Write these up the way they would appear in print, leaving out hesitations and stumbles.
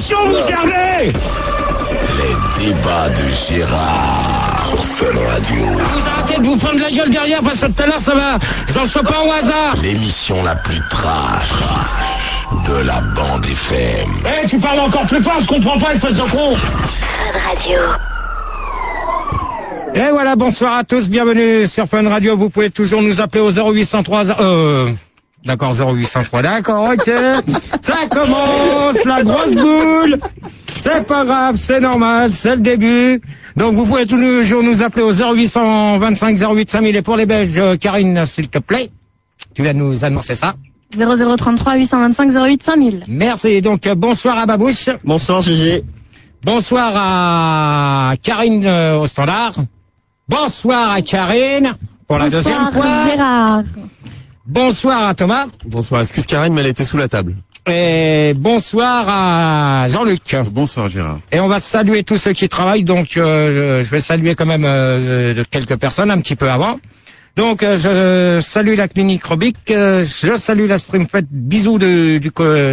l'émission, vous servez. Les débats de Gérard sur Fun Radio. Vous arrêtez de vous prendre la gueule derrière parce que tout à l'heure ça va. J'en sais pas au hasard. L'émission la plus trash de la bande FM. Eh, tu parles encore plus fort, je comprends pas, espèce de con. Fun Radio. Et voilà, bonsoir à tous, bienvenue sur Fun Radio. Vous pouvez toujours nous appeler au 0803... D'accord, 0803, d'accord, ok. Ça commence, la grosse boule. C'est pas grave, c'est normal, c'est le début. Donc vous pouvez toujours nous appeler au 0825 08 5000. Et pour les Belges, Karine, s'il te plaît, tu viens de nous annoncer ça. 0033 825 08 5000. Merci, donc bonsoir à Babouche. Bonsoir Gégé. Bonsoir à Karine au standard. Bonsoir à Karine pour la deuxième fois. Bonsoir Gérard. Bonsoir à Thomas. Bonsoir, excuse Karine, mais elle était sous la table. Et bonsoir à Jean-Luc. Bonsoir Gérard. Et on va saluer tous ceux qui travaillent, donc je vais saluer quand même quelques personnes un petit peu avant. Donc je salue la clinique Robic, je salue la Streamfet, bisous du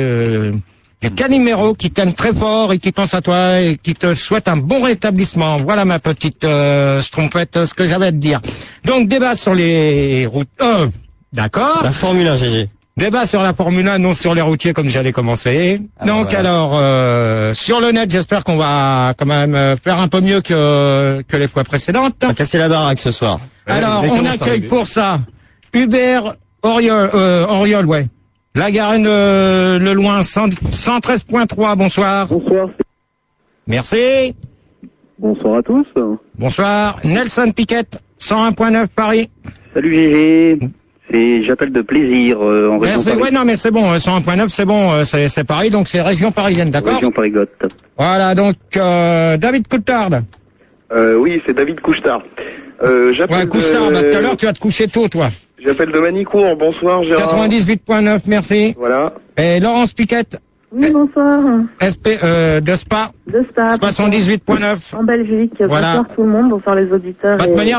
Calimero qui t'aime très fort et qui pense à toi et qui te souhaite un bon rétablissement. Voilà ma petite Streamfet, ce que j'avais à te dire. Donc débat sur les routes. D'accord. La Formule 1 Gégé. Débat sur la Formule 1, non sur les routiers comme j'allais commencer. Donc voilà. Alors, sur le net, j'espère qu'on va quand même faire un peu mieux que les fois précédentes. On va casser la baraque ce soir. Alors, on accueille pour ça Hubert Oriol, ouais. La Garenne le Loin, 113.3, bonsoir. Bonsoir. Merci. Bonsoir à tous. Bonsoir. Nelson Piquette, 101.9 Paris. Salut Gégé. J'appelle de plaisir en région parisienne. Ouais, non, mais c'est bon, 101.9, c'est bon, c'est Paris, donc c'est région parisienne, d'accord? Région Parigotte. Voilà, donc David Coulthard. Oui, c'est David Couchetard. J'appelle ouais, Couchetard, tout à l'heure, tu vas te coucher tôt, toi. J'appelle de Manicourt, bonsoir Gérard. 98.9, merci. Voilà. Et Laurence Piquette. Oui, bonsoir. De Spa. De Spa. 78.9. En Belgique. Voilà. Bonsoir tout le monde, bonsoir les auditeurs. De manière,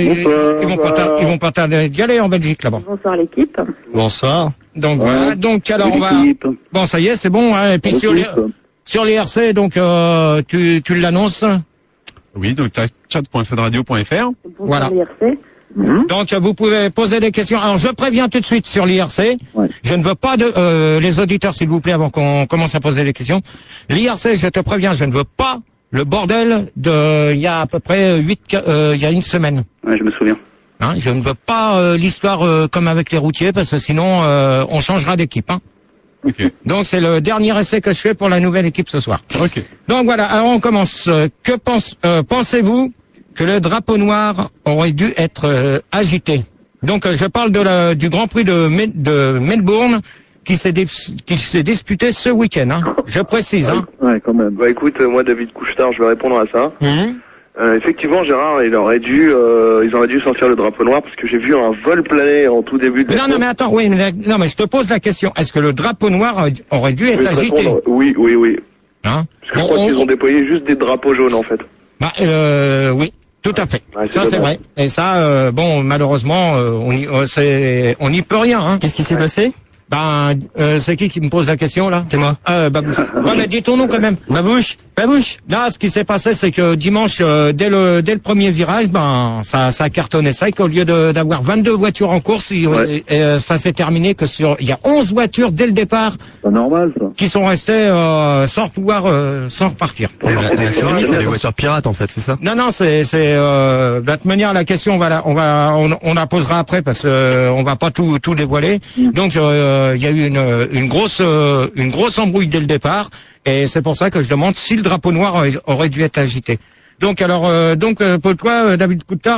ils vont pas tarder d'y aller en Belgique, là-bas. Bonsoir l'équipe. Bonsoir. Donc voilà, donc alors on va... Bon, ça y est, c'est bon, hein. Et puis sur l'IRC, donc tu l'annonces. Oui, donc chat.funradio.fr. Voilà. l'IRC. Donc vous pouvez poser des questions. Alors je préviens tout de suite sur l'IRC. Ouais. Je ne veux pas de les auditeurs, s'il vous plaît, avant qu'on commence à poser les questions. L'IRC, je te préviens, je ne veux pas le bordel de il y a à peu près il y a une semaine. Ouais, je me souviens. Hein, je ne veux pas l'histoire comme avec les routiers, parce que sinon on changera d'équipe. Hein. Okay. Donc c'est le dernier essai que je fais pour la nouvelle équipe ce soir. Ok. Donc voilà, alors on commence. Que pensez-vous que le drapeau noir aurait dû être agité? Donc je parle du Grand Prix de Melbourne qui s'est disputé ce week-end. Hein. Je précise. Hein. Ouais, quand même. Bah écoute, moi David Couchetard, je vais répondre à ça. Effectivement, Gérard, ils auraient dû sortir le drapeau noir parce que j'ai vu un vol planer en tout début de... Non, mais attends, oui, mais je te pose la question. Est-ce que le drapeau noir aurait dû être agité? Oui. Hein? Parce que je crois qu'ils ont déployé juste des drapeaux jaunes en fait. Bah, oui. Tout à fait. Ouais, ça c'est vrai. Et ça, bon, malheureusement, on n'y peut rien. Hein. Qu'est-ce qui s'est passé? Ben, c'est qui me pose la question là? C'est moi. Babouche. Ouais, mais dis ton nom quand même. Babouche. Là, ce qui s'est passé, c'est que dimanche, dès le premier virage, ben, ça a cartonné sec. Au lieu d'avoir 22 voitures en course, ça s'est terminé que il y a 11 voitures dès le départ. C'est normal ça. Qui sont restées sans repartir. C'est des voitures pirates en fait, c'est ça? Non, de toute manière la question on la posera après parce que on va pas tout dévoiler. Donc il y a eu une grosse embrouille dès le départ et c'est pour ça que je demande si le drapeau noir aurait dû être agité. Donc pour toi David Couchetard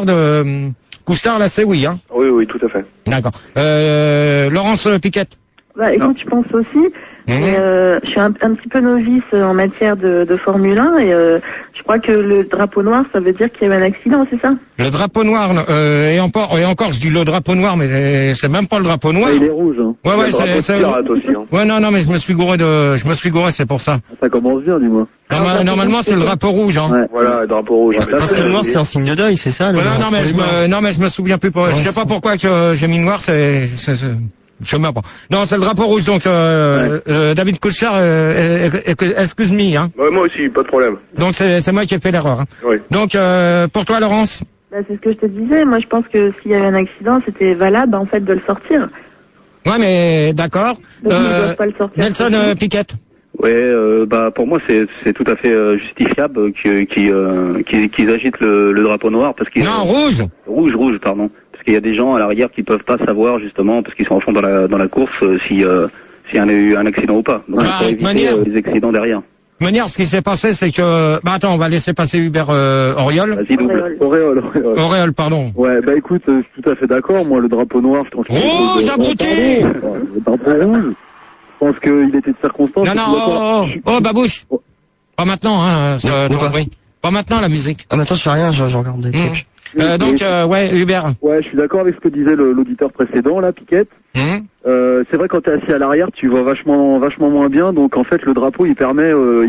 là c'est oui hein. Oui, tout à fait. D'accord. Laurence Piquette. Bah écoute, je pense aussi. Je suis un petit peu novice en matière de Formule 1 et je crois que le drapeau noir, ça veut dire qu'il y a eu un accident, c'est ça? Le drapeau noir, et encore, je dis le drapeau noir, mais c'est même pas le drapeau noir. Il est rouge. Hein. Ouais, c'est pirate aussi. Hein. Ouais, non, mais je me suis gouré, c'est pour ça. Ça commence bien, dis-moi. Normalement, c'est le drapeau rouge, hein. Ouais. Voilà, le drapeau rouge. Parce que le noir, c'est un signe de deuil, c'est ça? Non, mais je me souviens plus. Je sais pas pourquoi que j'ai mis noir, Je sais même pas. Non, c'est le drapeau rouge, donc David Coulthard, excuse me, hein. Ouais, moi aussi, pas de problème. Donc c'est moi qui ai fait l'erreur. Hein. Oui. Donc pour toi, Laurence? Bah, c'est ce que je te disais. Moi, je pense que s'il y avait un accident, c'était valable en fait de le sortir. Ouais, mais d'accord. Donc, ils doivent pas le sortir. Nelson Piquet. Ouais, bah pour moi c'est tout à fait justifiable qu'ils agitent le drapeau noir parce qu'ils non, rouge, pardon, parce qu'il y a des gens à l'arrière qui peuvent pas savoir justement parce qu'ils sont en fond dans la course s'il y a eu un accident ou pas. Donc pour éviter les accidents derrière. De manière, ce qui s'est passé, c'est que... Bah attends, on va laisser passer Hubert Auriol. Vas-y, double. Auréole, pardon. Ouais, bah écoute, je suis tout à fait d'accord. Moi, le drapeau noir, je pense que... Rouge, abruti! Le drapeau rouge, je pense qu'il était de circonstance. Non, babouche. Pas maintenant, hein, pas maintenant, la musique. Ah, maintenant, je fais rien, je regarde des trucs. Donc, Hubert. Ouais, je suis d'accord avec ce que disait l'auditeur précédent, là, Piquette. C'est vrai, quand t'es assis à l'arrière, tu vois vachement moins bien. Donc, en fait, le drapeau, il permet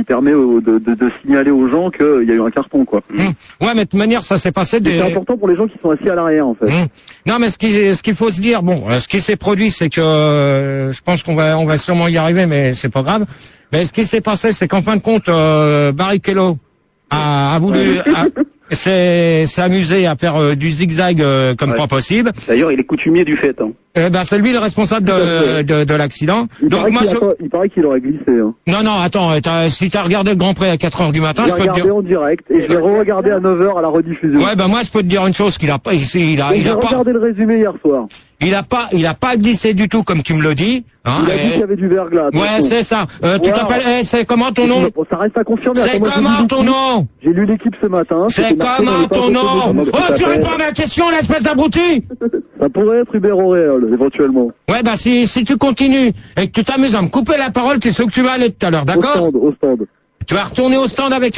de signaler aux gens qu'il y a eu un carton, quoi. Ouais, mais de toute manière, ça s'est passé C'est important pour les gens qui sont assis à l'arrière, en fait. Non, mais ce qu'il faut se dire, ce qui s'est produit, c'est que, je pense qu'on va sûrement y arriver, mais c'est pas grave. Mais ce qui s'est passé, c'est qu'en fin de compte, Barrichello a voulu, s'est amusé à faire du zigzag comme pas possible. D'ailleurs, il est coutumier du fait. Hein. C'est lui le responsable de l'accident. Donc moi, il paraît qu'il aurait glissé. Hein. Non, attends, si t'as regardé le Grand Prix à 4h du matin, je peux te dire... J'ai regardé en direct et je l'ai re-regardé à 9h à la rediffusion. Ouais, moi je peux te dire une chose qu'il a pas, il a regardé le résumé hier soir. Il a pas glissé du tout comme tu me le dis. Hein, il a dit qu'il y avait du verglas. Ouais, c'est ça. Tu t'appelles, c'est comment ton nom? Ça reste à confirmer. C'est comment ton nom? J'ai lu l'équipe ce matin. C'est comment ton nom? Oh, tu réponds à ma question, l'espèce d'abruti! Ça pourrait être Hubert Auréole, éventuellement. Ouais, bah si tu continues et que tu t'amuses à me couper la parole, tu sais où tu vas aller tout à l'heure, d'accord? Au stand. Tu vas retourner au stand avec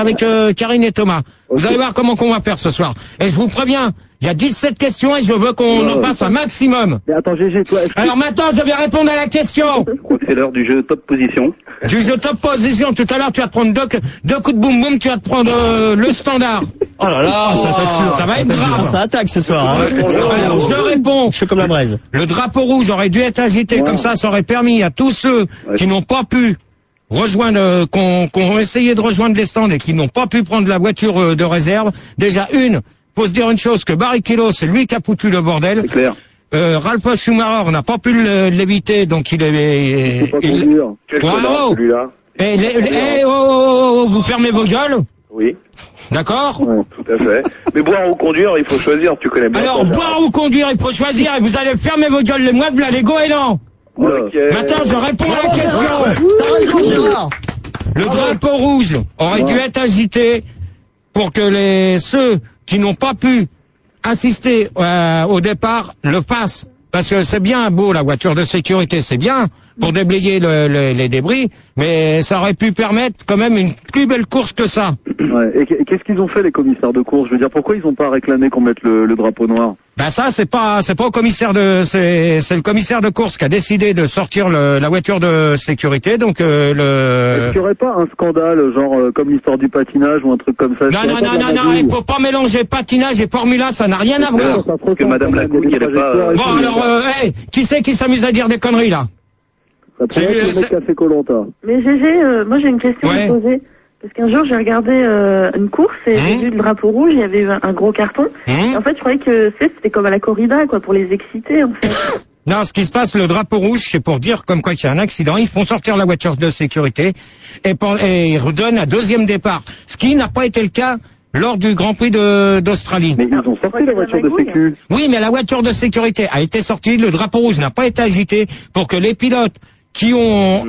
Karine et Thomas. Vous allez voir comment qu'on va faire ce soir. Et je vous préviens, il y a 17 questions et je veux qu'on en passe un maximum. Mais attends, GG, toi... Alors maintenant, je vais répondre à la question. Je crois que c'est l'heure du jeu top position. Du jeu top position. Tout à l'heure, tu vas te prendre deux coups de boum boum, tu vas te prendre le standard. Oh là là, ça va être grave. Ça attaque ce soir. Hein. Alors, je réponds. Je suis comme la braise. Le drapeau rouge aurait dû être agité comme ça aurait permis à tous ceux qui n'ont pas pu rejoindre, qu'on essayé de rejoindre les stands et qui n'ont pas pu prendre la voiture de réserve. Déjà faut se dire une chose, que Barrichello, c'est lui qui a foutu le bordel. C'est clair. Ralph Schumacher n'a pas pu l'éviter, donc il est... Quel connard, celui-là. Vous fermez vos gueules? Oui. D'accord? Ouais, tout à fait. Mais boire ou conduire, il faut choisir, tu connais bien. Alors, boire ou conduire, il faut choisir, et vous allez fermer vos gueules les mois de la Lego et non. Okay. Maintenant, je réponds à la question. T'as raison, Gérard. Le drapeau rouge aurait dû être agité pour que ceux qui n'ont pas pu assister au départ le fassent. Parce que c'est bien beau, la voiture de sécurité, c'est bien pour déblayer les débris, mais ça aurait pu permettre quand même une plus belle course que ça. Ouais. Et qu'est-ce qu'ils ont fait, les commissaires de course? Je veux dire, pourquoi ils n'ont pas réclamé qu'on mette le drapeau noir? Ben ça, c'est pas au commissaire c'est le commissaire de course qui a décidé de sortir la voiture de sécurité, donc Est-ce qu'il n'y aurait pas un scandale, genre comme l'histoire du patinage ou un truc comme ça? Non, il faut pas mélanger patinage et Formule 1, ça n'a rien à voir. Que Madame Lacouille, elle est pas... Bon, alors, qui c'est qui s'amuse à dire des conneries, là? Ça pourrait être le mec qui a fait Koh-Lanta. Mais GG, moi j'ai une question à te poser. Parce qu'un jour j'ai regardé une course et j'ai vu le drapeau rouge, il y avait eu un gros carton. Et en fait je croyais que c'était comme à la corrida, quoi, pour les exciter en fait. Non, ce qui se passe, le drapeau rouge, c'est pour dire comme quoi qu'il y a un accident, ils font sortir la voiture de sécurité et ils redonnent un deuxième départ. Ce qui n'a pas été le cas lors du Grand Prix d'Australie. Mais ils ont sorti la voiture de sécu. Oui, mais la voiture de sécurité a été sortie, le drapeau rouge n'a pas été agité pour que les pilotes qui ont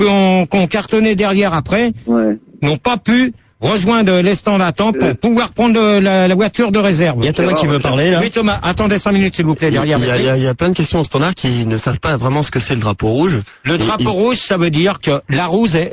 cartonné derrière après n'ont pas pu rejoindre les stands d'attente pour pouvoir prendre la voiture de réserve. Il y a Thomas qui veut parler, là. Oui, Thomas, attendez 5 minutes, s'il vous plaît, derrière. Il y a plein de questions au standard qui ne savent pas vraiment ce que c'est le drapeau rouge. Le drapeau rouge, ça veut dire que la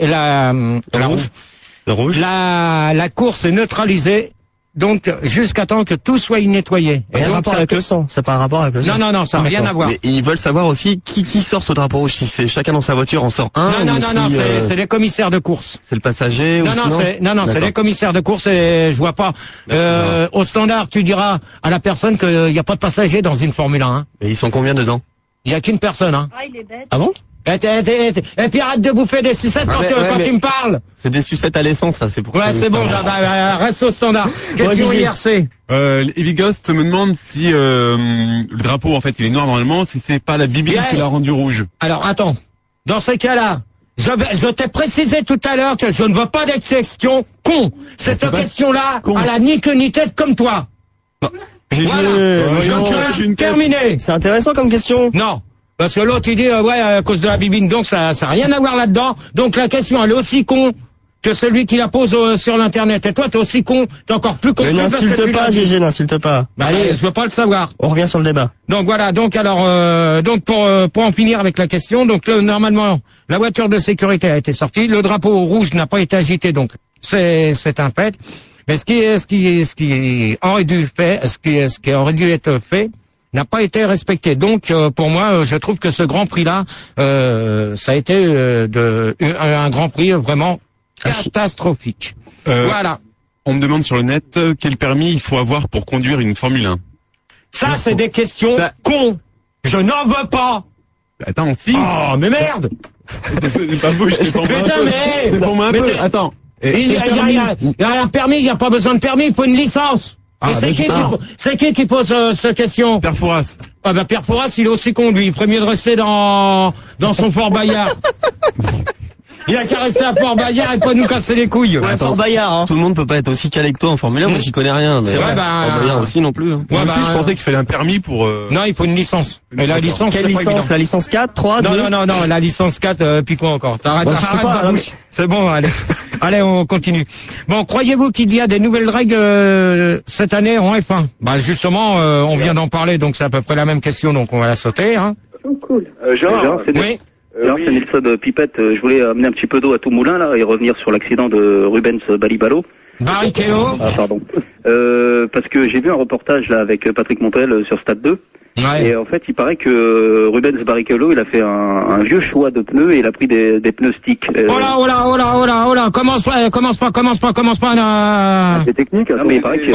course est neutralisée, donc jusqu'à temps que tout soit nettoyé. Et un rapport avec le sang, ça n'a pas un rapport avec le sang. Non, ça n'a rien à voir. Mais ils veulent savoir aussi qui sort ce drapeau rouge, si c'est chacun dans sa voiture en sort un. Non, c'est les commissaires de course. C'est le passager ou Non, c'est les commissaires de course et je vois pas. Au standard, tu diras à la personne qu'il n'y a pas de passager dans une Formule 1. Et ils sont combien dedans? Il y a qu'une personne, hein. Ah, il est bête. Ah bon? Et puis arrête de bouffer des sucettes quand tu me parles. C'est des sucettes à l'essence, ça, c'est pour Ouais, c'est bon, reste au standard. Question IRC. Heavy Ghost me demande si le drapeau, en fait, il est noir normalement, si c'est pas la Bible qui l'a rendu rouge. Alors, attends. Dans ce cas-là, je t'ai précisé tout à l'heure que je ne veux pas d'exception con. Cette question-là, elle a ni queue ni tête comme toi. Voilà. Terminé. C'est intéressant comme question. Non. Parce que l'autre, il dit, ouais, à cause de la bibine, donc ça n'a rien à voir là-dedans. Donc la question, elle est aussi con que celui qui la pose sur l'Internet. Et toi, t'es aussi con, t'es encore plus con. Mais n'insulte pas, Gégé, n'insulte pas. Bah, allez, je veux pas le savoir. On revient sur le débat. Donc voilà, donc alors, donc pour en finir avec la question, donc normalement, la voiture de sécurité a été sortie, le drapeau rouge n'a pas été agité, donc c'est un fait. Mais ce qui aurait dû être fait, n'a pas été respecté. Donc, pour moi, je trouve que ce Grand Prix-là, ça a été un Grand Prix vraiment catastrophique. Voilà. On me demande sur le net quel permis il faut avoir pour conduire une Formule 1. Ça, c'est des questions cons. Je n'en veux pas. Attends, si. Oh, mais merde. C'est pas beau, je t'ai formé un peu. C'est pour moi un peu. Attends. Il y a un permis, il n'y a pas besoin de permis, il faut une licence. Et c'est qui pose cette question? Pierre Fouras. Ah ben Pierre Fouras, il est aussi conduit. Il ferait mieux de rester dans son Fort Bayard. Il a qu'à rester à Fort Bayard et pas nous casser les couilles. Ouais, Fort Bayard, hein. Tout le monde peut pas être aussi calé que toi en Formule 1, moi j'y connais rien. Mais c'est vrai, Fort Bayard aussi non plus. Hein. Moi aussi, je pensais qu'il fallait un permis pour... Non, il faut une licence. Mais la licence, quelle licence? La licence 4, 3, 2? Non, la licence 4, puis quoi encore? T'arrêtes la bouche. C'est bon, allez. Allez, on continue. Bon, croyez-vous qu'il y a des nouvelles règles cette année en F1? Bah justement, on vient d'en parler, donc c'est à peu près la même question, donc on va la sauter, hein. Oh, cool. Gérard, oui. C'est Nelson Pipette. Je voulais amener un petit peu d'eau à tout moulin là et revenir sur l'accident de Rubens Barrichello. Ah pardon. Parce que j'ai vu un reportage là avec Patrick Montel sur Stade 2. Ouais. Et en fait, il paraît que Rubens Barrichello, il a fait un vieux choix de pneus et il a pris des pneus sticks. Oh là, commence pas là. C'est technique. Non, mais il paraît que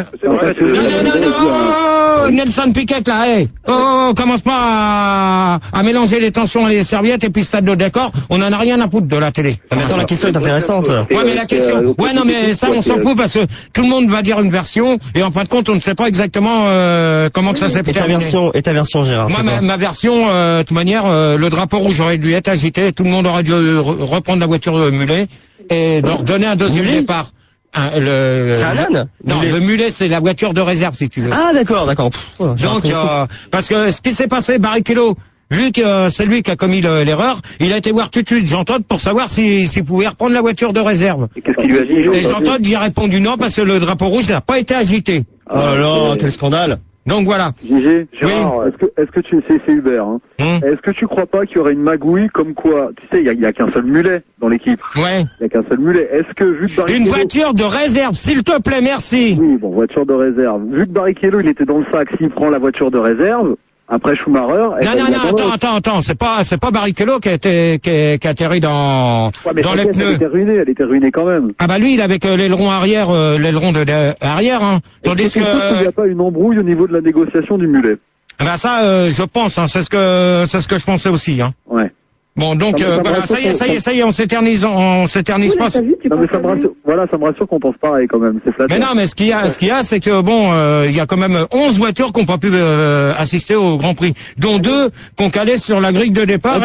non, Nelson Piquet là, hey. Commence pas à mélanger les tensions et les serviettes et puis Stade 2, d'accord? On en a rien à foutre de la télé. Ah, mais attends, la question est intéressante. Ouais, mais la question. Ouais, non, mais ça, on s'en fout parce que tout le monde va dire une version et en fin de compte, on ne sait pas exactement comment que ça s'est terminé. Et ta version, Gérard? Moi, ma version, de toute manière, le drapeau rouge aurait dû être agité, tout le monde aurait dû reprendre la voiture mulet et leur donner un deuxième départ. C'est un âne? Non, le mulet, c'est la voiture de réserve, si tu veux. Ah, d'accord. Donc, parce que ce qui s'est passé, Barrichello, vu que c'est lui qui a commis l'erreur, il a été voir tout de suite Jean-Todt pour savoir s'il pouvait reprendre la voiture de réserve. Et qu'est-ce qu'il lui a dit? Et Jean-Todt lui a répondu non parce que le drapeau rouge n'a pas été agité. Oh là, quel scandale! Donc voilà. Gégé, Gérard, oui. Est-ce que tu c'est Hubert, hein. Est-ce que tu crois pas qu'il y aurait une magouille comme quoi, tu sais, il y a qu'un seul mulet dans l'équipe. Ouais. Il y a qu'un seul mulet. Est-ce que vu que Barrichello... Une voiture de réserve, s'il te plaît, merci. Oui, bon, voiture de réserve. Vu que Barrichello, il était dans le sac, s'il prend la voiture de réserve, après Schumacher... Non, attends, c'est pas Barrichello qui a atterri dans les pneus. Elle était ruinée quand même. Ah bah lui, il avait que l'aileron arrière, arrière, hein. Tandis que... Il n'y a pas une embrouille au niveau de la négociation du mulet. Bah ça, je pense, hein, c'est ce que je pensais aussi, hein. Ouais. Bon, donc, voilà, ça y est, on s'éternise pas. Non, mais ça me rassure qu'on pense pareil, quand même, c'est flatteur. Mais non, mais ce qu'il y a, c'est que bon, il y a quand même 11 voitures qui n'ont pas pu assister au Grand Prix, dont 2 qu'on calait sur la grille de départ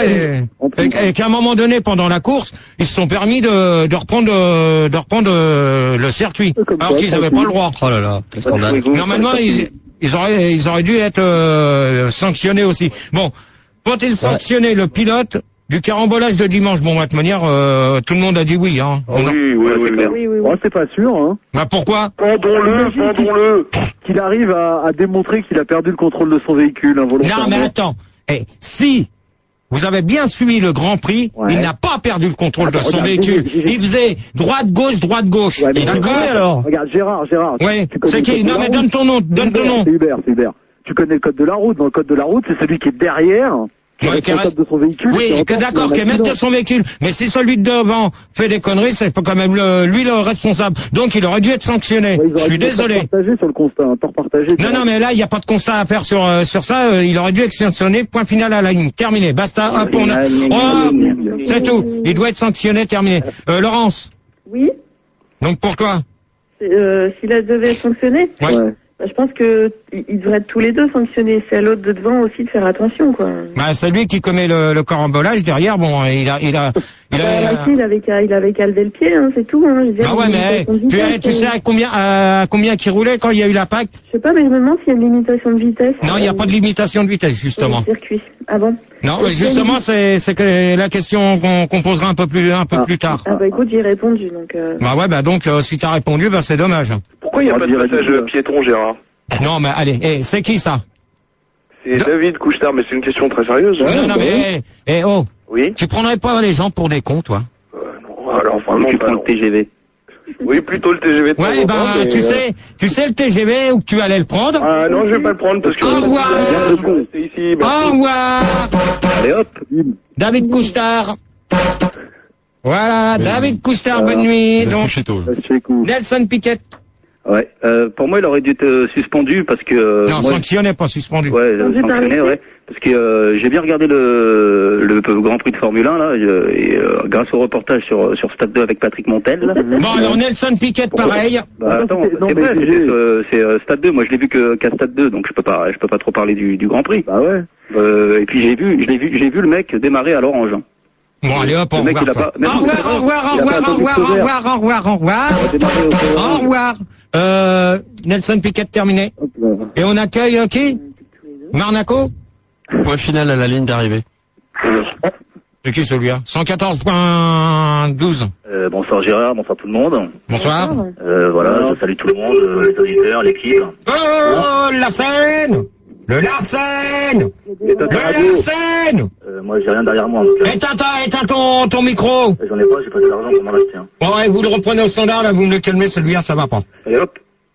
et qu'à un moment donné, pendant la course, ils se sont permis de reprendre le circuit, alors qu'ils n'avaient pas le droit. Oh là là, qu'est-ce qu'on a. Normalement, ils auraient dû être sanctionnés aussi. Bon, faut-il sanctionner le pilote du carambolage de dimanche? Bon, de toute manière, tout le monde a dit oui, hein. Oui. Oh, c'est pas sûr, hein. Bah pourquoi? Pendons-le. Qu'il arrive à démontrer qu'il a perdu le contrôle de son véhicule involontairement. Non, mais attends. Si vous avez bien suivi le Grand Prix, il n'a pas perdu le contrôle de son véhicule. Il faisait droite-gauche. Ouais, et d'accord alors? Regarde, Gérard. Oui, c'est qui? Non, mais donne ton nom. C'est Hubert. Tu connais le code de la route. Dans le code de la route, c'est celui qui est derrière qui est responsable de son véhicule. Oui, d'accord, qui est maître de son véhicule. Mais si celui de devant fait des conneries, c'est pas quand même lui le responsable. Donc il aurait dû être sanctionné. Ouais, je suis désolé. Partagé sur le constat, un tort partagé. Non, mais là, il n'y a pas de constat à faire sur ça. Il aurait dû être sanctionné. Point final à la ligne. Terminé. Basta. Hop, c'est tout. Il doit être sanctionné. Terminé. Laurence. Oui. Donc pour toi. S'il devait être sanctionné. Ouais. Bah, je pense que ils devraient être tous les deux sanctionnés. C'est à l'autre de devant aussi de faire attention, quoi. Bah, c'est lui qui commet le carambolage derrière. Bon, il avait qu'à lever le pied, hein, c'est tout. Hein. Je veux dire, ouais, mais tu sais à combien qui roulait quand il y a eu l'impact? Je sais pas, mais je me demande s'il y a une limitation de vitesse. Non, il n'y a pas de limitation de vitesse, justement. Sur le circuit. Ah bon? Non, justement, c'est que la question qu'on posera un peu plus tard. Ah bah écoute, j'ai répondu, donc. Bah ouais, donc si t'as répondu, c'est dommage. Pourquoi il n'y a pas de passage piéton, Gérard? Non, mais allez, c'est qui ça? C'est David Couchetard, mais c'est une question très sérieuse. Non, mais oh. Oui. Tu prendrais pas les gens pour des cons, toi? Non, alors vraiment tu pas. prends le TGV. Oui, plutôt le TGV. Ouais, mais... tu sais le TGV où tu allais le prendre? Ah non, je vais pas le prendre parce que. Au revoir. Ici, au revoir. Allez hop. David Couchetard. Voilà, David Couchetard, bonne nuit. Donc, Nelson Piquet. Ouais, pour moi, il aurait dû être suspendu parce que... non, sanctionné, pas suspendu. Ouais, sanctionné, ouais. Parce que j'ai bien regardé le Grand Prix de Formule 1, là, et grâce au reportage sur Stade 2 avec Patrick Montel. Là. Bon, alors Nelson Piquet, pareil. Bah, attends, c'est Stade 2, moi je l'ai vu qu'à Stade 2, donc je peux pas trop parler du Grand Prix. Bah ouais. Et puis j'ai vu le mec démarrer à l'orange. Bon, allez hop, au revoir. Au revoir. Nelson Piquet terminé. Et on accueille qui? Marnaco? Point final à la ligne d'arrivée. C'est qui celui-là? 114.12. Bonsoir Gérard, bonsoir tout le monde. Bonsoir. Voilà, je salue tout le monde, les auditeurs, l'équipe. Oh, la scène! Le Larsen! Moi, j'ai rien derrière moi. Éteins ton micro! J'en ai pas, j'ai pas de l'argent pour m'en acheter. Bon, et vous le reprenez au standard, là, vous me le calmez, celui-là, ça va pas. Allez, hop.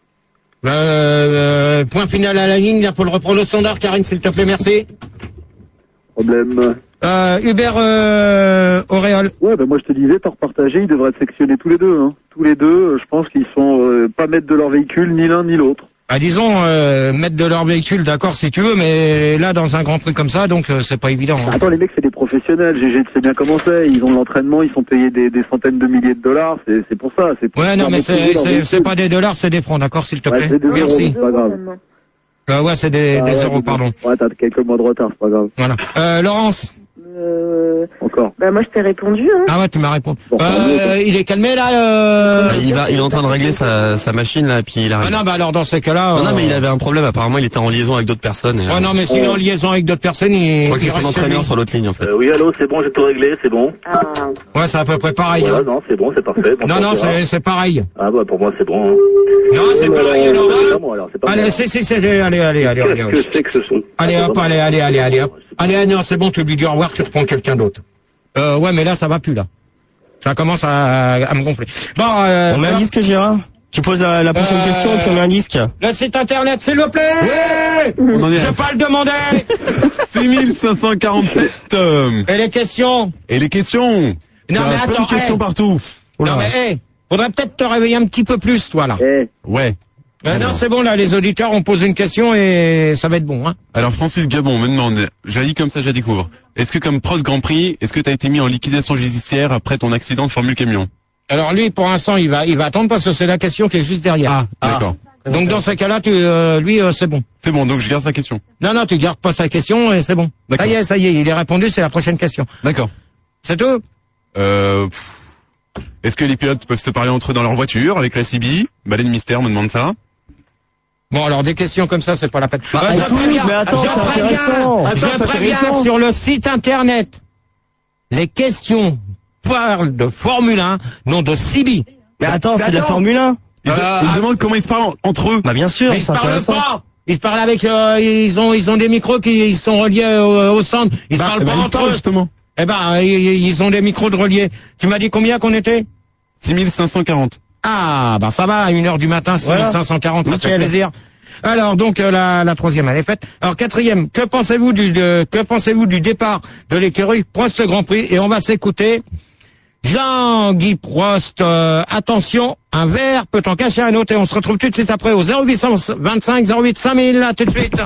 Point final à la ligne, là, faut le reprendre au standard, Karine, s'il te plaît, merci. Problème. Hubert, Auréole. Ouais, moi, je te disais, tort partagé, ils devraient être sectionnés tous les deux, hein. Tous les deux, je pense qu'ils sont pas maîtres de leur véhicule, ni l'un ni l'autre. Bah disons, mettre de leur véhicule, d'accord, si tu veux, mais là, dans un grand truc comme ça, donc c'est pas évident. Hein. Attends, les mecs, c'est des professionnels, GG, tu sais bien comment c'est, ils ont l'entraînement, ils sont payés des centaines de milliers de dollars, c'est pour ça. Ouais, non, mais c'est pas des dollars, c'est des francs, d'accord, s'il te plaît. Merci. C'est pas grave. Ouais, c'est des euros, pardon. Ouais, t'as quelques mois de retard, c'est pas grave. Voilà. Laurence. Encore. Bah moi je t'ai répondu. Hein. Ah ouais, tu m'as répondu. Il est calmé là. Il est en train de régler sa machine là, et puis il arrive. Ah non, bah alors dans ces cas-là. Non, mais il avait un problème. Apparemment, il était en liaison avec d'autres personnes. Et, non, mais s'il est en liaison avec d'autres personnes, je crois que c'est son entraîneur sur l'autre ligne en fait. Oui, allô, c'est bon, j'ai tout réglé, c'est bon. Ouais, c'est à peu près pareil. Voilà, non, c'est bon, c'est parfait. Bon, non, c'est pareil. Ah bah pour moi c'est bon. Hein. Non, c'est pareil. Allez, Allez. Que c'est que ce son? Allez hop, allez hop. Allez, non, c'est bon, tu lui dis au revoir, tu reprends quelqu'un d'autre. Ouais, mais là, ça va plus, là. Ça commence à me gonfler. Bon, on met un disque, Gérard? Tu poses la prochaine question et puis on met un disque. Le site internet, s'il vous plaît! Oui! Je vais pas le demander! 6547. Et les questions? Non, mais attends. Plein de questions partout. Non, mais, faudrait peut-être te réveiller un petit peu plus, toi, là. Ouais. Non, c'est bon, là, les auditeurs, on pose une question et ça va être bon, hein. Alors, Francis Gabon me demande, je la lis comme ça, je la découvre. Est-ce que comme Prost Grand Prix, est-ce que tu as été mis en liquidation judiciaire après ton accident de Formule Camion? Alors lui, pour l'instant, il va attendre parce que c'est la question qui est juste derrière. Ah, d'accord. Donc dans ce cas-là, lui, c'est bon. C'est bon, donc je garde sa question. Non, tu gardes pas sa question et c'est bon. Ça y est, il est répondu, c'est la prochaine question. D'accord. C'est tout? Est-ce que les pilotes peuvent se parler entre eux dans leur voiture avec la CB? Balai de mystère me demande ça. Bon, alors des questions comme ça, c'est pas la peine. Mais attends, c'est intéressant. Je préviens sur le site internet. Les questions parlent de Formule 1, non de CB. Mais attends, c'est de la Formule 1. Ils demandent comment ils se parlent entre eux. Bah bien sûr, c'est intéressant. Pas. Ils se parlent avec, ils ont des micros qui sont reliés au stand. Ils se parlent pas entre eux. Justement. Ils ont des micros de reliés. Tu m'as dit combien qu'on était? 6540. Ah, ça va, à 1h du matin, 6540, ça fait plaisir. Alors donc la troisième elle est faite. Alors quatrième, que pensez-vous du départ de l'écurie Prost Grand Prix? Et on va s'écouter Jean-Guy Prost. Attention, un verre peut en cacher un autre et on se retrouve tout de suite après au 0825 08 5000. À tout de suite.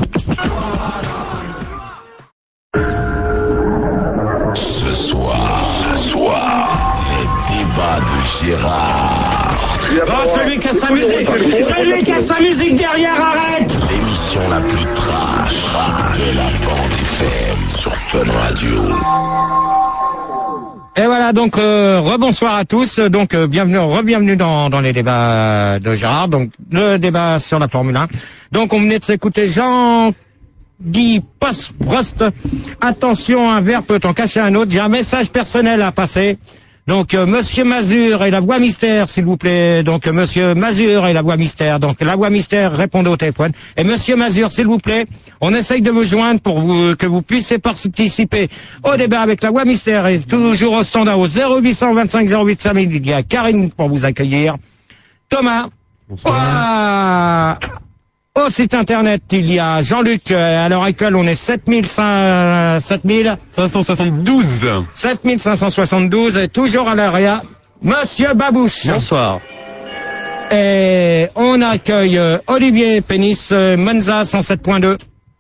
Ce soir, les débats de Gérard. Oh, celui qui a sa musique derrière, arrête. L'émission la plus trash de la bande FM sur Fun Radio. Et voilà, donc rebonsoir à tous. Donc bienvenue dans les débats de Gérard. Donc le débat sur la Formule 1. Donc on venait de s'écouter Jean-Guy Prost. Attention, un verre peut en cacher un autre. J'ai un message personnel à passer. Donc Monsieur Mazur et la voix mystère, s'il vous plaît. Donc Monsieur Mazur et la voix mystère. Donc la voix mystère, répondez au téléphone. Et Monsieur Mazur, s'il vous plaît, on essaye de vous joindre pour que vous puissiez participer au débat avec la voix mystère. Et toujours au standard au 0825 08 5000. Il y a Karine pour vous accueillir. Thomas. Au site internet, il y a Jean-Luc. À l'heure actuelle, on est 7572. Et toujours à l'area, Monsieur Babouche. Bonsoir. Et on accueille Olivier Pénis, Monza 107.2.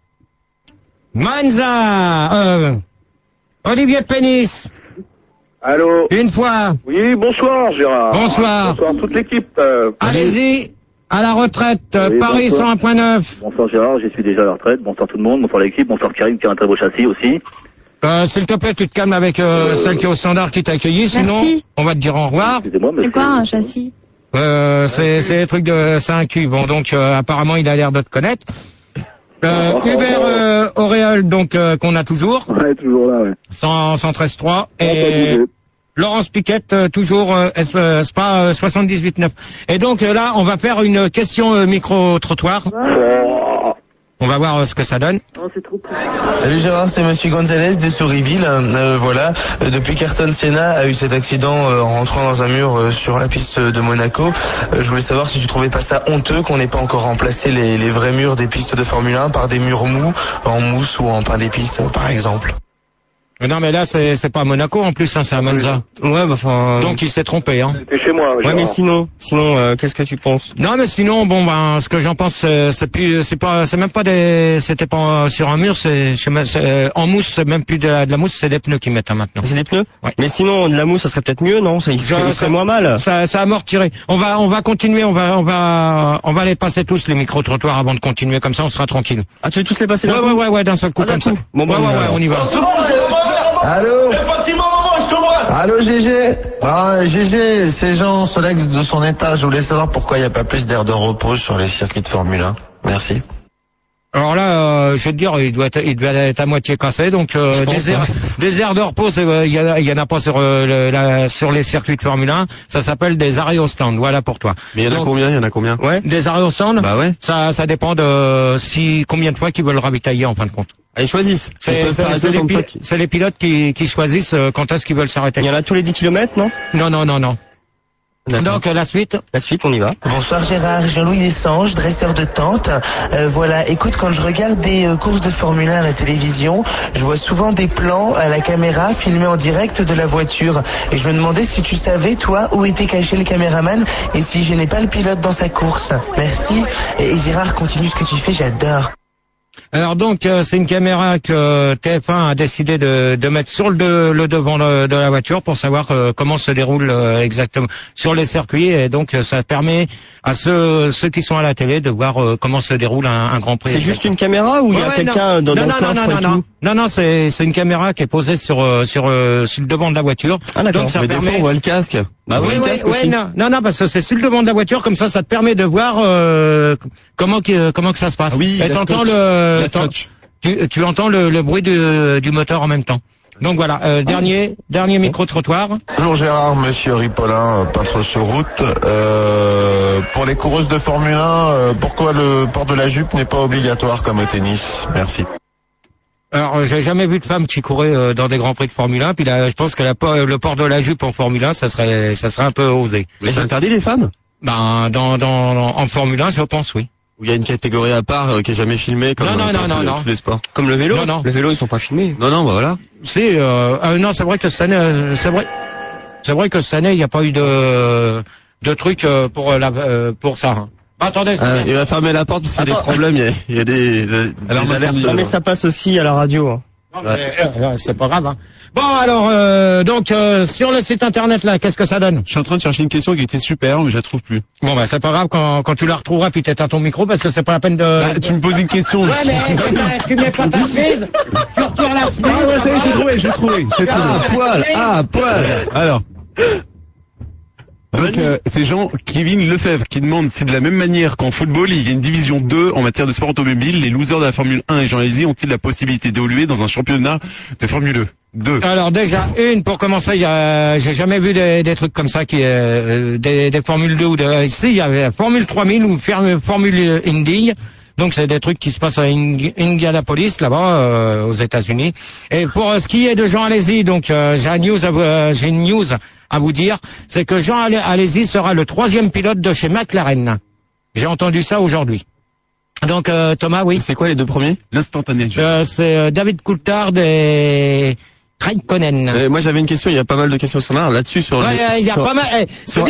Olivier Pénis. Allô. Une fois. Oui, bonsoir Gérard. Bonsoir. Bonsoir toute l'équipe. Allez-y. À la retraite, oui, Paris 101.9. Bonsoir Gérard, j'y suis déjà à la retraite. Bonsoir tout le monde, bonsoir l'équipe, bonsoir Karim qui a un très beau châssis aussi. S'il te plaît, tu te calmes avec celle qui est au standard qui t'a accueilli, sinon on va te dire au revoir. Excusez-moi, c'est quoi un châssis? C'est des trucs c'est un cul. Bon, donc apparemment il a l'air de te connaître. Hubert Auréole, donc qu'on a toujours. Ouais, toujours là, ouais. 113.3 et Laurence Piquette, toujours SPA 78.9. Et donc là, on va faire une question micro-trottoir. On va voir ce que ça donne. Oh, c'est trop cool. Salut Gérard, c'est Monsieur Gonzalez de Sourisville. Voilà, depuis qu'Ayrton Senna a eu cet accident en rentrant dans un mur sur la piste de Monaco, je voulais savoir si tu trouvais pas ça honteux qu'on n'ait pas encore remplacé les vrais murs des pistes de Formule 1 par des murs mous, en mousse ou en pain d'épices par exemple. Non mais là c'est pas à Monaco en plus, hein, c'est à Monza. Ouais, bah enfin. Donc il s'est trompé, hein. C'était chez moi. Ouais, mais sinon, qu'est-ce que tu penses? Non mais sinon, bon ben, ce que j'en pense, c'est même pas c'était pas sur un mur, c'est en mousse, c'est même plus de la mousse, c'est des pneus qu'ils mettent maintenant. C'est des pneus? Ouais. Mais sinon, de la mousse, ça serait peut-être mieux, non? Ça serait moins mal. Ça amortirait. On va continuer, on va les passer tous les micro-trottoirs avant de continuer, comme ça on sera tranquille. Ah, tu veux tous les passer d'un coup? Ouais, d'un seul coup, comme ça. Bon, ouais, on y va. Allô Allô GG. GG, c'est Jean Solex de son état. Je voulais savoir pourquoi il n'y a pas plus d'air de repos sur les circuits de Formule 1. Merci. Alors là, je vais te dire, il doit être à moitié cassé, donc des aires de repos, il y en a pas sur les circuits de Formule 1. Ça s'appelle des arrêts au stand. Voilà pour toi. Mais il y en a combien? Ouais. Des arrêts au stand. Bah ouais. Ça dépend de combien de fois qu'ils veulent ravitailler en fin de compte. Ils choisissent. C'est les pilotes qui choisissent quand est-ce qu'ils veulent s'arrêter. Il y en a tous les 10 km, non? Non. Donc la suite, on y va. Bonsoir Gérard, Jean-Louis Dessanges, dresseur de tente. Voilà, écoute, quand je regarde des courses de Formule 1 à la télévision, je vois souvent des plans à la caméra filmés en direct de la voiture. Et je me demandais si tu savais, toi, où était caché le caméraman et si je n'ai pas le pilote dans sa course. Merci. Et Gérard, continue ce que tu fais, j'adore. Alors donc c'est une caméra que TF1 a décidé de mettre sur le devant de la voiture pour savoir comment se déroule exactement sur les circuits, et donc ça permet à ceux qui sont à la télé de voir comment se déroule un Grand Prix. C'est juste une caméra ou il y a quelqu'un dans le coffre? Non, c'est une caméra qui est posée sur le devant de la voiture. Ah d'accord. Donc ça permet... des fois on voit le casque. Bah oui, non, parce que c'est sur le devant de la voiture, comme ça te permet de voir comment que ça se passe. Ah oui, et t'entends tu entends le bruit du moteur en même temps. Donc voilà, dernier micro-trottoir. Bonjour Gérard, monsieur Ripollin, peintre sur route. Pour les coureuses de Formule 1, pourquoi le port de la jupe n'est pas obligatoire comme au tennis? Merci. Alors, j'ai jamais vu de femme qui courait dans des grands prix de Formule 1, puis là, je pense que le port de la jupe en Formule 1, ça serait un peu osé. Mais c'est interdit les femmes? Ben, en Formule 1, je pense, oui. Où il y a une catégorie à part qui est jamais filmée comme non. tous les sports. Comme le vélo. Non. Le vélo, ils sont pas filmés. Non, bah voilà. Non, c'est vrai que cette année, c'est vrai que cette année, il n'y a pas eu de truc pour ça. Hein. Attendez. Il va fermer la porte parce qu'il y a des problèmes. Il y a des alertes. Mais ça passe aussi à la radio. Hein. Non, mais, c'est pas grave. Hein. Bon, alors, sur le site internet, là, qu'est-ce que ça donne? Je suis en train de chercher une question qui était super, mais je la trouve plus. Bon, bah, c'est pas grave quand tu la retrouveras, puis t'éteins ton micro, parce que c'est pas la peine de... tu me poses une question. Ouais, mais tu mets pas ta chemise, tu retires la chemise. Ah ouais, ça y est, j'ai trouvé. Poil. Alors. Donc, c'est Jean-Kevin Lefebvre qui demande si de la même manière qu'en football, il y a une division 2 en matière de sport automobile, les losers de la Formule 1 et Jean Alesi ont-ils la possibilité d'évoluer dans un championnat de Formule 2? Alors déjà, pour commencer, j'ai jamais vu des trucs comme ça des Formule 2 ou ici, il y avait Formule 3000 ou Formule Indy. Donc c'est des trucs qui se passent à Indianapolis, là-bas, aux États-Unis. Et pour ce qui est de Jean Alesi, donc j'ai une news à vous dire, c'est que Jean Alesi sera le 3e pilote de chez McLaren. J'ai entendu ça aujourd'hui. Donc Thomas, oui. C'est quoi les 2 premiers? L'instantané. C'est David Coulthard et Raikkonen. Moi j'avais une question, il y a pas mal de questions standards là-dessus sur il y a pas mal. Sur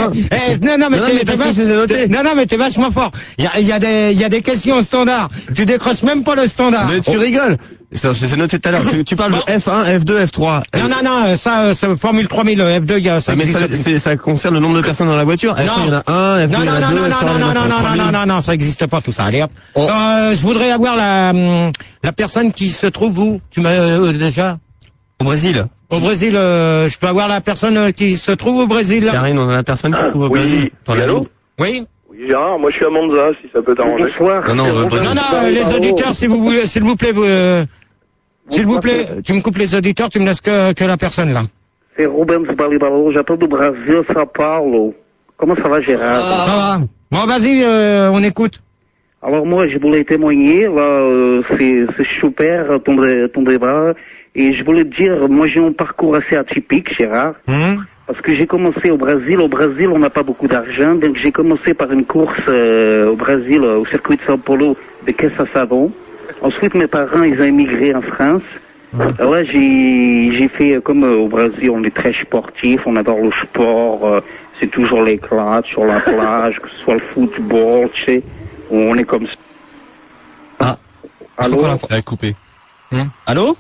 non mais t'es vachement fort. Il y a des questions standards. Tu décroches même pas le standard. Mais tu rigoles. C'est noté tout à l'heure. Tu parles de F1, F2, F3. Non, ça c'est Formule 3000, F2, il y a ça. Mais ça concerne le nombre de personnes dans la voiture. F1, il y en a un, F2, il y en a deux. Non, ça existe pas tout ça. Allez hop. Je voudrais avoir la personne qui se trouve où? Tu m'as déjà? Au Brésil. Au Brésil, je peux avoir la personne qui se trouve au Brésil. Karine, on a la personne qui se trouve au Brésil. Allô? Oui. Oui, Gérard, moi je suis à Monza, si ça peut t'arranger. Bonsoir. Non, les auditeurs, s'il vous plaît, s'il vous plaît, tu me coupes les auditeurs, tu me laisses que la personne là. C'est Rubens Balibalo, j'appelle du Brésil, São Paulo. Comment ça va, Gérard? Ça va. Bon, vas-y, on écoute. Alors moi, je voulais témoigner, là, c'est super ton débat. Et je voulais te dire, moi j'ai un parcours assez atypique, Gérard, parce que j'ai commencé au Brésil. Au Brésil, on n'a pas beaucoup d'argent, donc j'ai commencé par une course au Brésil, au circuit de São Paulo, de caisse à savon. Ensuite, mes parents, ils ont émigré en France. Alors là, j'ai fait, comme au Brésil, on est très sportif, on adore le sport, c'est toujours l'éclat sur la plage, que ce soit le football, tu sais, on est comme ça. Allô? Ça a coupé. Allô?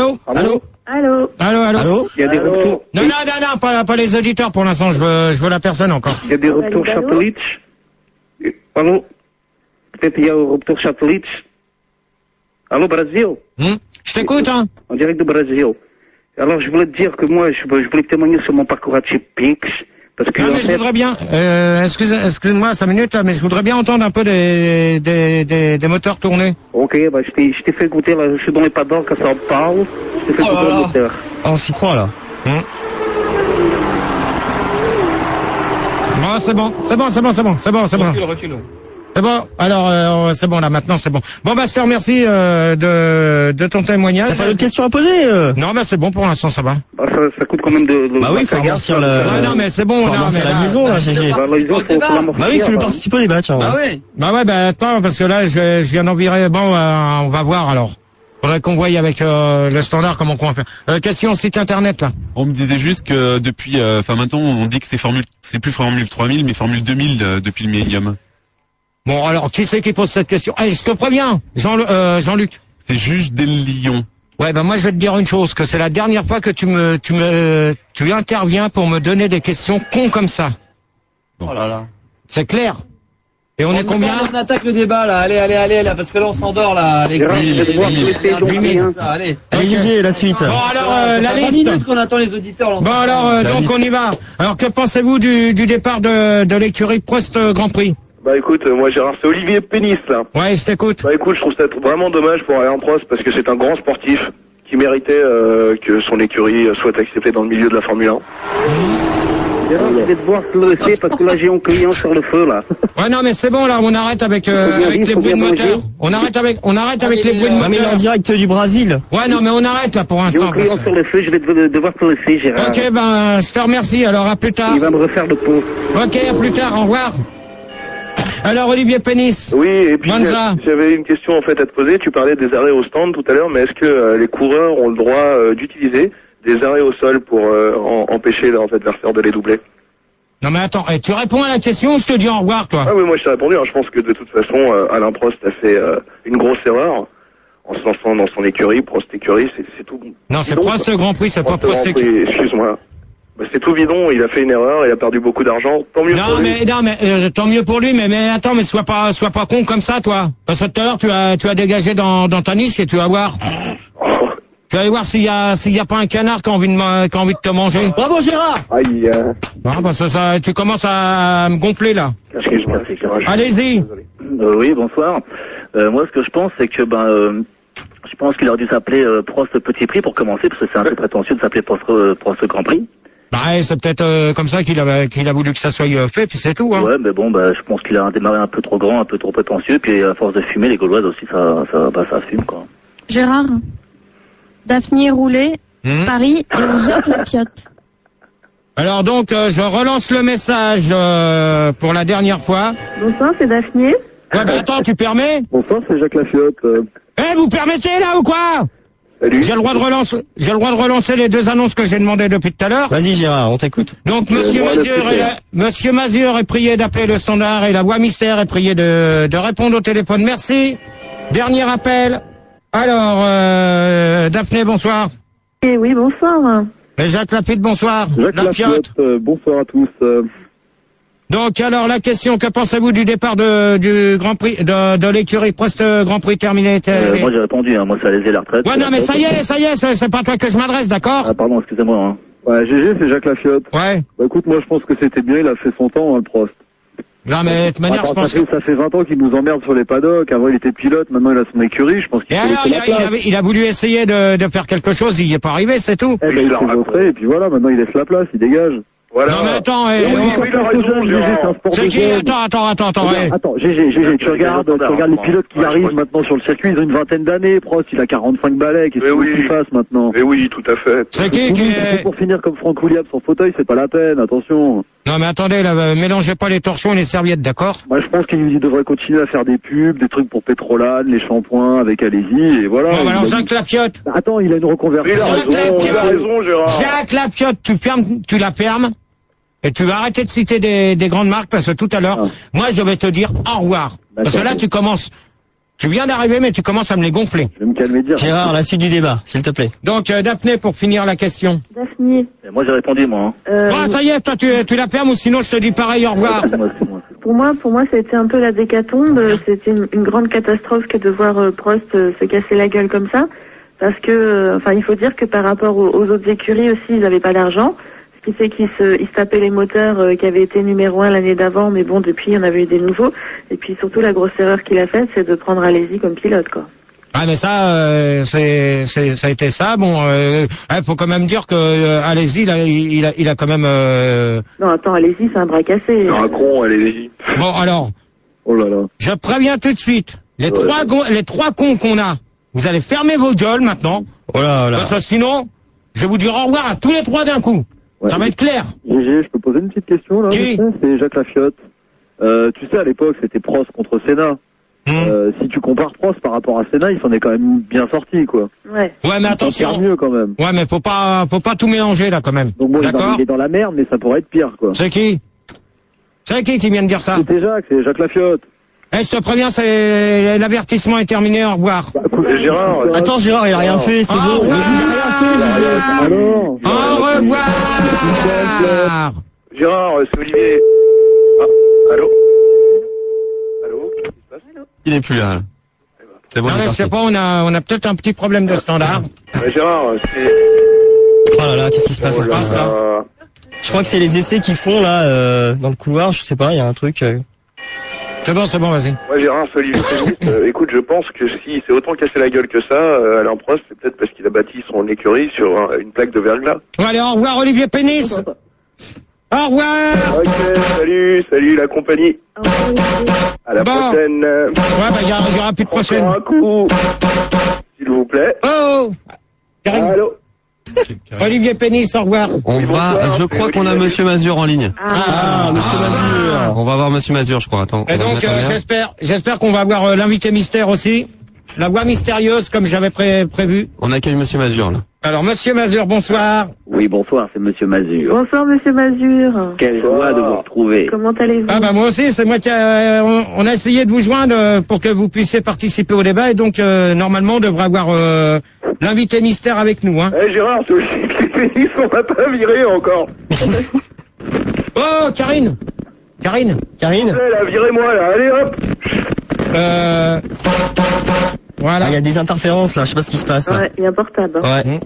Il y a des retours. Non, pas les auditeurs pour l'instant, je veux la personne encore. Il y a des retours satellites. Allô? Peut-être il y a un retour satellite. Allô, Brésil? Je t'écoute, hein. En direct du Brésil. Alors, je voulais te dire que moi, je voulais témoigner sur mon parcours atypique. Parce que, mais je voudrais bien, excuse-moi 5 minutes, là, mais je voudrais bien entendre un peu des moteurs tournés. Ok, bah, je t'ai fait écouter, là, je suis dans les paddocks à São Paulo, je t'ai fait écouter le moteur. On s'y croit, là. Bon, c'est bon. Recule. C'est bon, alors c'est bon là, maintenant c'est bon. Bon bah je te remercie de ton témoignage. T'as pas d'autres questions à poser Non bah c'est bon pour l'instant, ça va. Bah, ça coûte quand même de bah oui, faut remercier non mais c'est bon, on a la maison là, GG. Bah oui, tu veux participer au débat, tiens. Bah attends, parce que là je viens d'en virer. Bon, on va voir alors. Faudrait qu'on voie avec le standard comment on va faire. Question site internet là. On me disait juste que depuis, maintenant on dit que c'est plus Formule 3000 mais Formule 2000 depuis le millénium. Bon, alors, qui c'est qui pose cette question? Je te préviens, Jean-Luc. C'est Juge des Lions. Ouais, ben moi je vais te dire une chose, que c'est la dernière fois que tu interviens pour me donner des questions cons comme ça. Bon. Oh là là. C'est clair. Et on est combien? On attaque le débat là, allez là, parce que là on s'endort là. Allez, GG, la suite. Bon alors, la liste. 20 minutes qu'on attend les auditeurs. Bon alors, donc on y va. Alors que pensez-vous du départ de l'écurie Prost Grand Prix? Bah écoute, moi Gérard, c'est Olivier Pénis là. Ouais, je t'écoute. Bah écoute, je trouve ça vraiment dommage pour Alain Prost parce que c'est un grand sportif qui méritait que son écurie soit acceptée dans le milieu de la Formule 1. Gérard, je vais devoir te laisser parce que là j'ai un client sur le feu là. Ouais non mais c'est bon là, on arrête avec les bruits de moteur. On arrête avec les bruits de moteur. Mais il est en direct du Brésil. Ouais non mais on arrête là pour l'instant. J'ai un client sur le feu, je vais devoir te laisser Gérard. Ok ben je te remercie, alors à plus tard. Il va me refaire le pot. Ok, à plus tard, au revoir. Alors, Olivier Pénis. Oui, et puis j'avais une question en fait à te poser. Tu parlais des arrêts au stand tout à l'heure, mais est-ce que les coureurs ont le droit d'utiliser des arrêts au sol pour empêcher leur adversaire de les doubler? Non mais attends, tu réponds à la question ou je te dis au revoir, toi? Ah oui, moi je t'ai répondu. Je pense que de toute façon, Alain Prost a fait une grosse erreur en se lançant dans son écurie. Prost écurie, c'est tout. Non, c'est Prost Grand Prix, c'est pas Prost écurie. Excuse-moi. Bah, c'est tout bidon, il a fait une erreur, il a perdu beaucoup d'argent, tant mieux pour lui. Non mais tant mieux pour lui, mais attends, mais sois pas con comme ça, toi. Parce que tout à l'heure, tu as dégagé dans ta niche et tu vas voir. Tu vas aller voir s'il y a pas un canard qui a envie de te manger. Bravo Gérard. Aïe. Non, parce que ça, tu commences à me gonfler, là. Allez-y. Oui, bonsoir. Moi, ce que je pense, c'est que, je pense qu'il aurait dû s'appeler Prost Petit Prix pour commencer, parce que c'est un peu prétentieux de s'appeler Prost Grand Prix. C'est peut-être comme ça qu'il a voulu que ça soit fait, puis c'est tout, hein. Ouais, mais bon, je pense qu'il a démarré un peu trop grand, un peu trop prétentieux, puis à force de fumer, les Gauloises aussi, ça fume, quoi. Gérard, Daphné Roulet, Paris, et on jette la fiotte. Alors donc, je relance le message pour la dernière fois. Bonsoir, c'est Daphné. Ouais, attends, tu permets? Bonsoir, c'est Jacques Lafiotte. Vous permettez là ou quoi? Salut. J'ai le droit de relancer les deux annonces que j'ai demandées depuis tout à l'heure. Vas-y Gérard, on t'écoute. Donc Monsieur Mazur est prié d'appeler le standard et la voix mystère est priée de répondre au téléphone. Merci. Dernier appel. Alors, Daphné, bonsoir. Oui, bonsoir. Et Jacques Lafiotte, bonsoir. Jacques Lafiotte, bonsoir à tous. Donc, alors, la question, que pensez-vous du départ du Grand Prix, de l'écurie Prost Grand Prix terminé? Moi, j'ai répondu, moi, ça allait la retraite. Ouais, non, mais ça y est, c'est pas à toi que je m'adresse, d'accord? Ah, pardon, excusez-moi, hein. Ouais, GG, c'est Jacques Lafiotte. Ouais. Écoute, moi, je pense que c'était bien, il a fait son temps, le Prost. Non, mais de toute manière, je pense que... Ça fait 20 ans qu'il nous emmerde sur les paddocks. Avant, il était pilote, maintenant, il a son écurie. Je pense qu'il il a voulu essayer de faire quelque chose, il y est pas arrivé, c'est tout. Il s'est montré, et puis voilà, maintenant, il laisse la place, il dégage. Voilà. Non, mais attends, c'est qui? Attends. Attends, GG, tu regardes les pilotes qui arrivent maintenant sur le circuit, ils ont une vingtaine d'années. Prost, il a 45 balais, qu'est-ce qu'il fasse maintenant? Mais oui, tout à fait. C'est qui pour finir comme Franck Williams son fauteuil, c'est pas la peine, attention. Non, mais attendez, là, mélangez pas les torchons et les serviettes, d'accord? Moi, je pense qu'il devrait continuer à faire des pubs, des trucs pour Pétrolane, les shampoings avec Allez-y, et voilà. Non, alors Jacques Lafiotte. Attends, il a une reconversion. Il a raison, Gérard. Jacques Lafiotte, tu la fermes. Et tu vas arrêter de citer des grandes marques parce que tout à l'heure, moi je vais te dire au revoir. Parce que là tu viens d'arriver mais tu commences à me les gonfler. Je vais me calmer dire. Gérard, la suite du débat, s'il te plaît. Donc Daphné, pour finir la question. Daphné. Moi j'ai répondu, moi. Ça y est, toi tu la fermes ou sinon je te dis pareil au revoir. Pour moi, c'était un peu la décatombe. C'était une grande catastrophe que de voir Prost se casser la gueule comme ça. Parce que, il faut dire que par rapport aux autres écuries aussi, ils n'avaient pas d'argent. Ce qui fait qu'ils se tapaient les moteurs qui avaient été numéro 1 l'année d'avant, mais bon, depuis, il y en avait eu des nouveaux. Et puis surtout, la grosse erreur qu'il a faite, c'est de prendre Allez-y comme pilote, quoi. Ah, mais ça, ça a été ça. Bon, faut quand même dire que Allez-y, il a quand même. Non, attends, Allez-y, c'est un bras cassé. C'est un con, Allez-y. Bon, alors. Oh là là. Je préviens tout de suite. Les trois cons qu'on a, vous allez fermer vos gueules maintenant. Oh là là. Parce que sinon, je vais vous dire au revoir à tous les trois d'un coup. Ouais. Ça va être clair. GG, je peux poser une petite question là? Qui? C'est Jacques Lafiotte. Tu sais, à l'époque, c'était Prost contre Senna. Si tu compares Prost par rapport à Senna, il s'en est quand même bien sorti, quoi. Ouais. Ouais, mais attention. mieux quand même. Ouais, mais faut pas tout mélanger là quand même. Donc bon, d'accord. Il est dans la merde, mais ça pourrait être pire, quoi. C'est qui vient de dire ça? C'était Jacques, c'est Jacques Lafiotte. Je te préviens, l'avertissement est terminé, au revoir. Gérard. Attends, Gérard, il a rien fait, c'est bon. Au revoir. Gérard, c'est Olivier. Allô? Qu'est-ce qui se passe? Il n'est plus là. C'est bon. Non, mais je sais pas, on a peut-être un petit problème de standard. Gérard, c'est... Oh là là, qu'est-ce qui se passe là? Je crois que c'est les essais qu'ils font là, dans le couloir, je sais pas, il y a un truc... C'est bon, vas-y. Ouais, Gérard, c'est Olivier. Écoute, je pense que si c'est autant cassé la gueule que ça, Alain Prost, c'est peut-être parce qu'il a bâti son écurie sur une plaque de verglas. Bon, allez, au revoir, Olivier Pénis. Au revoir. Ok, salut la compagnie. À la prochaine. Ouais, il y aura plus de prochaine. Encore un coup, s'il vous plaît. Oh. Allô. Olivier Pénis, au revoir. Je crois qu'on a Monsieur Mazur en ligne. Monsieur Mazur. On va voir Monsieur Mazur, je crois. Attends. Et donc, j'espère qu'on va avoir l'invité mystère aussi. La voix mystérieuse, comme j'avais prévu. On accueille Monsieur Mazur, là. Alors, Monsieur Mazur, bonsoir. Oui, bonsoir, c'est Monsieur Mazur. Bonsoir, Monsieur Mazur. Quelle joie de vous retrouver. Comment allez-vous? Ah bah moi aussi, c'est moi qui on a essayé de vous joindre pour que vous puissiez participer au débat et donc normalement on devrait avoir l'invité mystère avec nous. Hein. Gérard, les pénis on m'a pas viré encore. Oh, Karine. Là, virez-moi là, allez hop. Voilà. Il y a des interférences là, je sais pas ce qui se passe. Ouais, il y a un portable. Hein. Ouais.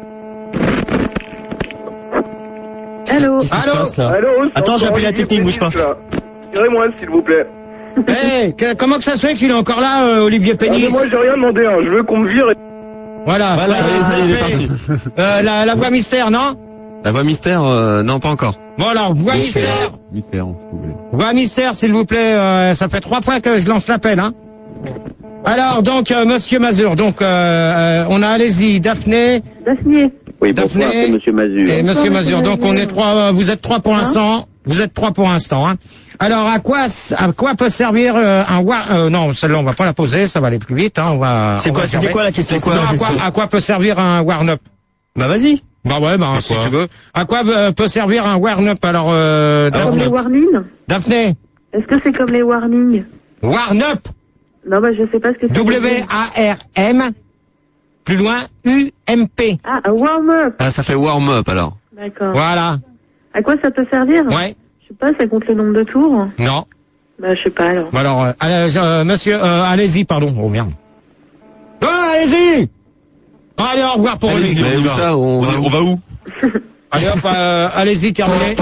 Allô. Allô. Attends, j'ai appelé la technique, bouge pas. Virez-moi s'il vous plaît. Comment que ça se fait qu'il est encore là, Olivier Pénis? Moi j'ai rien demandé, je veux qu'on me vire. Voilà, ça y est parti. La voix mystère, non? La voix mystère, non, pas encore. Bon alors, voix mystère. Mystère, s'il vous plaît. Voix mystère, s'il vous plaît. Ça fait 3 fois que je lance l'appel, hein. Alors, donc, Monsieur Mazur, donc, on a, allez-y, Daphné. Oui, bonsoir, c'est Monsieur Mazur. Et Monsieur Mazur, donc on est 3, vous êtes 3 pour l'instant. Vous êtes 3 pour l'instant, hein. Alors, à quoi peut servir un war... non, celle-là, on va pas la poser, ça va aller plus vite, hein. C'était quoi la question? À quoi peut servir un warm-up? Bah, vas-y. Bah ouais, si tu veux. À quoi peut servir un warm-up, alors, Comme les warnings? Daphné? Est-ce que c'est comme les warnings? Warm-up? Non, bah, je sais pas ce que c'est. W-A-R-M, plus loin, U-M-P. Ah, un warm-up. Ah, ça fait warm-up, alors. D'accord. Voilà. À quoi ça peut servir? Ouais. Je sais pas, ça compte le nombre de tours? Non. Bah, je sais pas, alors. Alors, monsieur, allez-y, pardon. Oh, merde. Oh, allez-y! Allez, au revoir pour lui. Mais où ça, on va où? Allez, hop, allez-y, terminé.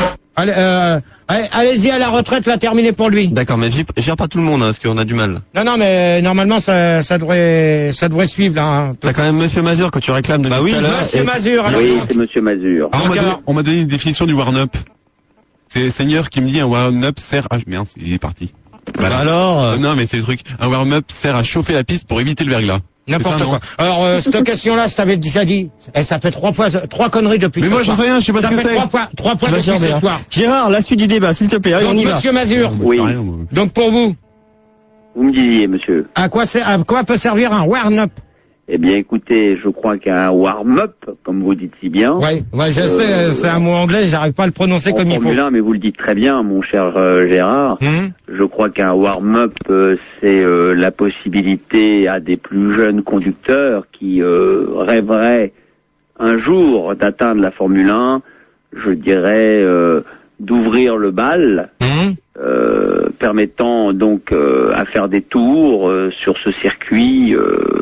Allez-y à la retraite, la terminer pour lui. D'accord, mais gère pas tout le monde, hein, parce qu'on a du mal. Non, mais normalement, ça devrait suivre, là. Hein. T'as quand même Monsieur Mazur que tu réclames depuis tout à l'heure. Monsieur Mazur, alors. Oui, c'est Monsieur Mazur. On m'a donné une définition du warm-up. C'est Seigneur qui me dit un warm-up sert à... Merde, il est parti. Voilà. Alors non, mais c'est le truc. Un warm-up sert à chauffer la piste pour éviter le verglas. N'importe quoi. Alors, cette question-là, je t'avais déjà dit. Et ça fait 3 conneries depuis ce soir. Mais moi, j'en sais rien, je sais pas ce que c'est. 3 fois depuis ce soir. Gérard, la suite du débat, s'il te plaît. Allez, on y va. Monsieur Mazur. Oui. Donc, pour vous. Vous me disiez, monsieur. À quoi peut servir un warm-up? Eh bien, écoutez, je crois qu'un warm-up, comme vous dites si bien. Ouais, je sais, c'est un mot anglais, j'arrive pas à le prononcer comme il faut. Mais vous le dites très bien, mon cher Gérard. Je crois qu'un warm-up, c'est la possibilité à des plus jeunes conducteurs qui rêveraient un jour d'atteindre la Formule 1, je dirais, d'ouvrir le bal, permettant donc à faire des tours sur ce circuit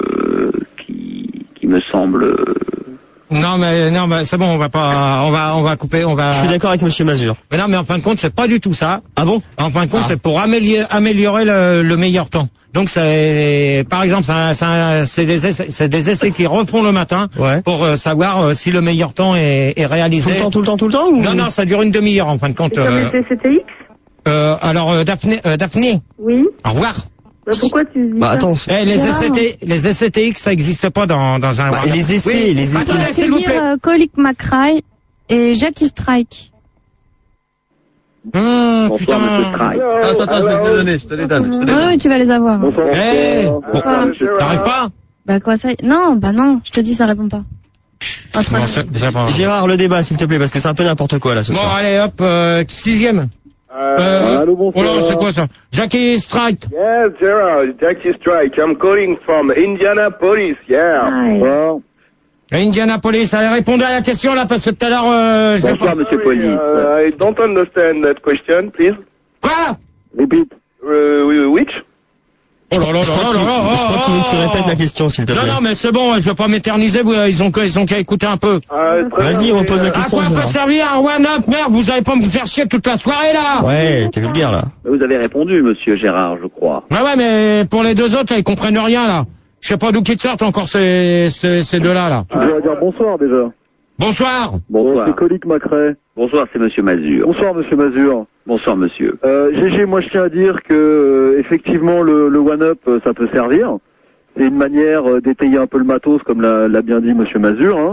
qui me semble... Non mais c'est bon, on va couper, Je suis d'accord avec Monsieur Mazur. Mais non, mais en fin de compte, c'est pas du tout ça. Ah bon? En fin de compte, c'est pour améliorer le meilleur temps. Donc c'est, par exemple, c'est des essais qui refont le matin pour savoir si le meilleur temps est réalisé. Tout le temps ou... Non, ça dure une demi-heure en fin de compte. C'est comme les CCTX? Alors Daphné. Oui. Au revoir. Bah, pourquoi tu dis ça? Attends, les SCTX, ça n'existe pas dans un... les essais, les essais. Attendez, s'il vous plaît. Colic McRae et Jackie Strike. Bonsoir, Monsieur Strike. Attends, je te les donne. Oui, tu vas les avoir. Bonsoir. T'arrives pas? Bah quoi ça? Non, je te dis, ça répond pas. Gérard, le débat, s'il te plaît, parce que c'est un peu n'importe quoi, là, ce soir. Bon, allez, hop, 6e. Allô, bonsoir. Oh là, c'est quoi ça? Jackie Strike. Yes, Gerard, Jackie Strike. I'm calling from Indianapolis, yeah. Indianapolis, allez répondre à la question là, parce que tout à l'heure, Bonsoir, Monsieur Police. I don't understand that question, please. Quoi? Repeat. Which? Oh là là là là là. Je crois qu'il veut que tu répètes la question, s'il te plaît. Non, mais c'est bon, je vais pas m'éterniser, ils ont qu'à écouter un peu. Vas-y, repose la question. À quoi peut servir un one-up, merde? Vous allez pas me faire chier toute la soirée, là? Ouais, t'es vulgaire, là. Vous avez répondu, Monsieur Gérard, je crois. Ouais, mais pour les deux autres, ils comprennent rien, là. Je sais pas d'où qu'ils sortent encore ces deux-là, là. Tu devrais dire bonsoir, déjà. Bonsoir. Bonsoir. C'est Colic McRae. Bonsoir, c'est Monsieur Mazur. Bonsoir, Monsieur Mazur. Bonsoir, monsieur. GG, moi je tiens à dire que effectivement le one-up ça peut servir. C'est une manière d'étayer un peu le matos, comme l'a bien dit Monsieur Mazur. Hein.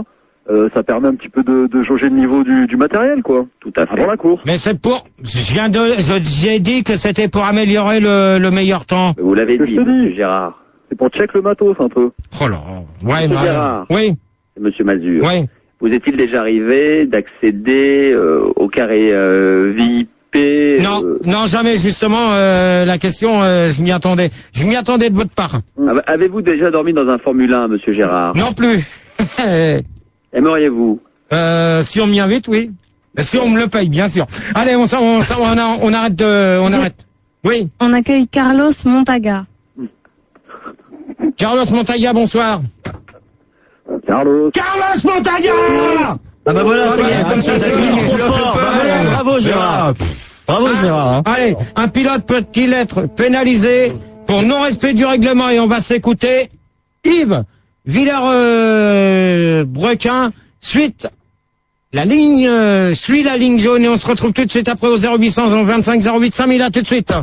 ça permet un petit peu de jauger le niveau du matériel, quoi. Tout à fait. Avant la course. Mais c'est pour... J'ai dit que c'était pour améliorer le meilleur temps. Vous l'avez dit, monsieur Gérard. C'est pour check le matos, un peu. Oh là. Ouais, monsieur Gérard. Oui. C'est monsieur Mazur. Oui. Vous est-il déjà arrivé d'accéder au carré VIP? Non, jamais, justement, la question, je m'y attendais. Je m'y attendais de votre part. Avez-vous déjà dormi dans un Formule 1, monsieur Gérard? Non plus. Aimeriez-vous? Si on m'y invite, oui. Si on me le paye, bien sûr. Allez, on arrête on arrête. Oui. On accueille Carlos Montaga. Carlos Montaga, bonsoir. Carlos Montaga! Ah bah voilà, comme ça, c'est trop fort. Bravo Gérard. Bravo Gérard. Allez, un pilote peut-il être pénalisé pour non-respect du règlement? Et on va s'écouter Yves Villers-Brequin suit la ligne jaune et on se retrouve tout de suite après au 0800 25 08 5000. À tout de suite.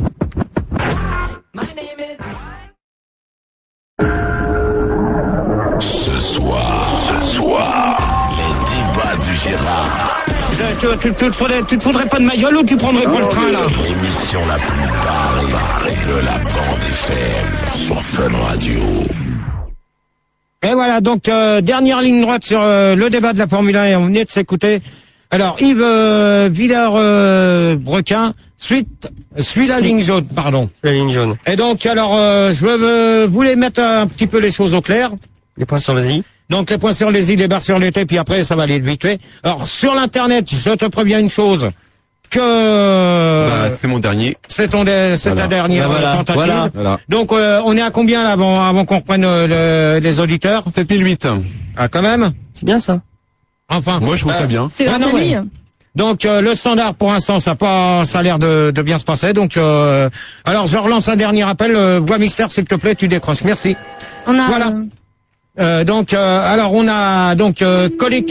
Ce soir, les débats du Gérard. Tu te foudrais pas de ma gueule ou tu prendrais pas le train là? L'émission la plus barre de la bande FM sur Fun Radio. Et voilà, donc dernière ligne droite sur le débat de la Formule 1 et on venait de s'écouter. Alors Yves Villers-Brequin suit la ligne jaune, pardon. La ligne jaune. Et donc alors je voulais mettre un petit peu les choses au clair. Les points sur les i. Donc les points sur les i, les barres sur les t, puis après ça va aller vite fait. Alors sur l'internet, je te préviens une chose. C'est mon dernier. C'est ta dernière tentative. Voilà. Donc on est à combien là, avant qu'on reprenne les auditeurs? 7008. Ah quand même. C'est bien ça. Enfin. Moi je trouve ça bien. C'est Rosalie. Donc le standard pour l'instant ça a l'air de bien se passer. Donc alors je relance un dernier appel. Voix mystère s'il te plaît, tu décroches. Merci. Voilà. Alors on a donc Colique.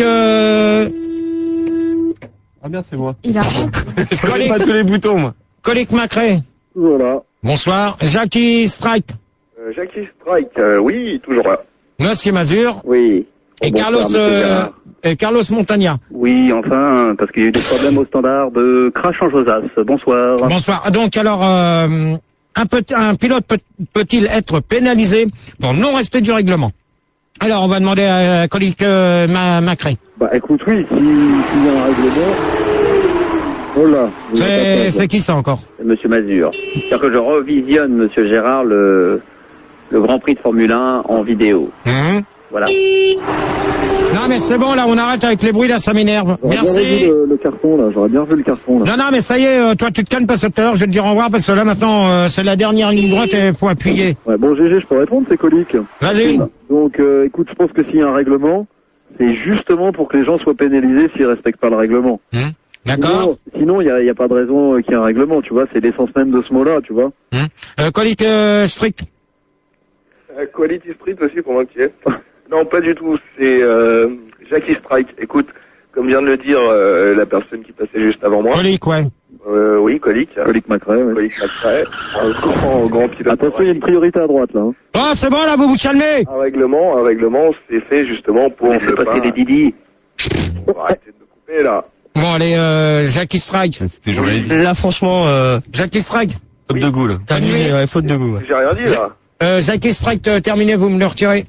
Ah bien, c'est moi. Il a. Je connais pas tous les boutons, moi. Colique Macré. Voilà. Bonsoir. Jackie Strike. Jackie Strike, oui, toujours là. Monsieur Mazur. Oui. Et Carlos Montagna. Oui, enfin, parce qu'il y a eu des problèmes au standard de crash en Josas. Bonsoir. Bonsoir. Donc alors, un pilote peut-il être pénalisé pour non-respect du règlement? Alors, on va demander à Colique Macré. Bah écoute, oui, s'il y a un règlement... Oh là. C'est qui ça encore? Monsieur Mazur. C'est-à-dire que je revisionne, monsieur Gérard, le Grand Prix de Formule 1 en vidéo. Voilà. Non mais c'est bon là, on arrête avec les bruits là, ça m'énerve. Merci. J'aurais bien vu le carton là, j'aurais bien vu le carton là. Non mais ça y est, toi tu te calmes parce que tout à l'heure je vais te dire au revoir parce que là maintenant c'est la dernière ligne droite et faut appuyer. Ouais bon GG, je peux répondre, c'est Colique. Vas-y. Donc écoute, je pense que s'il y a un règlement, c'est justement pour que les gens soient pénalisés s'ils respectent pas le règlement. D'accord. Sinon il y a pas de raison qu'il y ait un règlement, tu vois, c'est l'essence même de ce mot-là, tu vois. Colique strict. Quality Street aussi pour moi qui est. Non, pas du tout. C'est Jackie Strike. Écoute, comme vient de le dire la personne qui passait juste avant moi. Colique, ouais. Oui, Colique. Colique Macré, ouais. Colique Macré. Un grand pilote. Attention, il y a une priorité à droite, là. Hein. Oh, c'est bon, là, vous vous calmez. Un règlement, c'est fait justement pour ne pas... passer les Didi. Arrêtez de me couper, là. Bon, allez, Jackie Strike. C'était joli. Là, franchement, Jackie Strike. Faute de goût, là. Faute de goût. J'ai rien dit, là. Jackie Strike, terminé, vous me le retirez.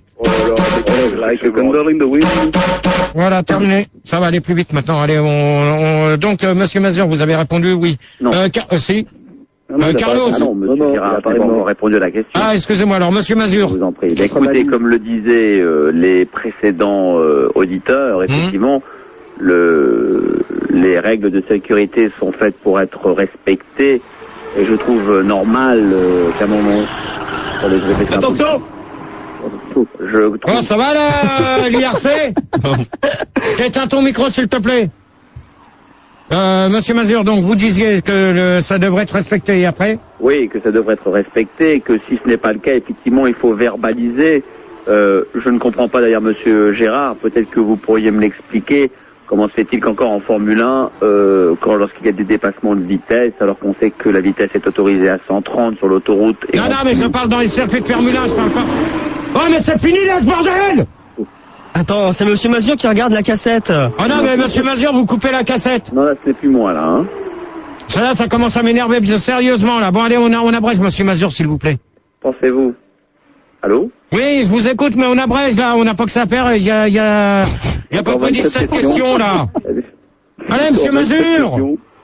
Voilà, terminé. Ça va aller plus vite maintenant. Allez, donc, monsieur Mazur, vous avez répondu oui. Non. Si. Ah Carlos. non, monsieur Gérard, j'ai pas encore répondu à la question. Ah, excusez-moi, alors, monsieur Mazur. Je vous en prie. Écoutez, comme le disaient les précédents auditeurs, effectivement, les règles de sécurité sont faites pour être respectées, et je trouve normal qu'à un moment... Attention! Oh, ça va là, l'IRC? Éteins ton micro, s'il te plaît. Monsieur Mazur, donc vous disiez que ça devrait être respecté et après? Oui, que ça devrait être respecté, que si ce n'est pas le cas, effectivement, il faut verbaliser. Je ne comprends pas d'ailleurs, monsieur Gérard, peut-être que vous pourriez me l'expliquer. Comment se fait-il qu'encore en Formule 1, lorsqu'il y a des dépassements de vitesse, alors qu'on sait que la vitesse est autorisée à 130 sur l'autoroute... Non, mais je parle dans les circuits de Formule 1, je parle pas... Oh, mais c'est fini là, ce bordel! Attends, c'est Monsieur Mazur qui regarde la cassette. Oh non, mais Monsieur Mazur, vous coupez la cassette. Non, là, c'est plus moi, là, hein. Ça commence à m'énerver sérieusement, là. Bon, allez, on abrège, Monsieur Mazur, s'il vous plaît. Pensez-vous? Allô? Oui, je vous écoute, mais on abrège, là. On n'a pas que ça à faire. Il y a à peu près 17 questions, là. Allez, Monsieur Mazur.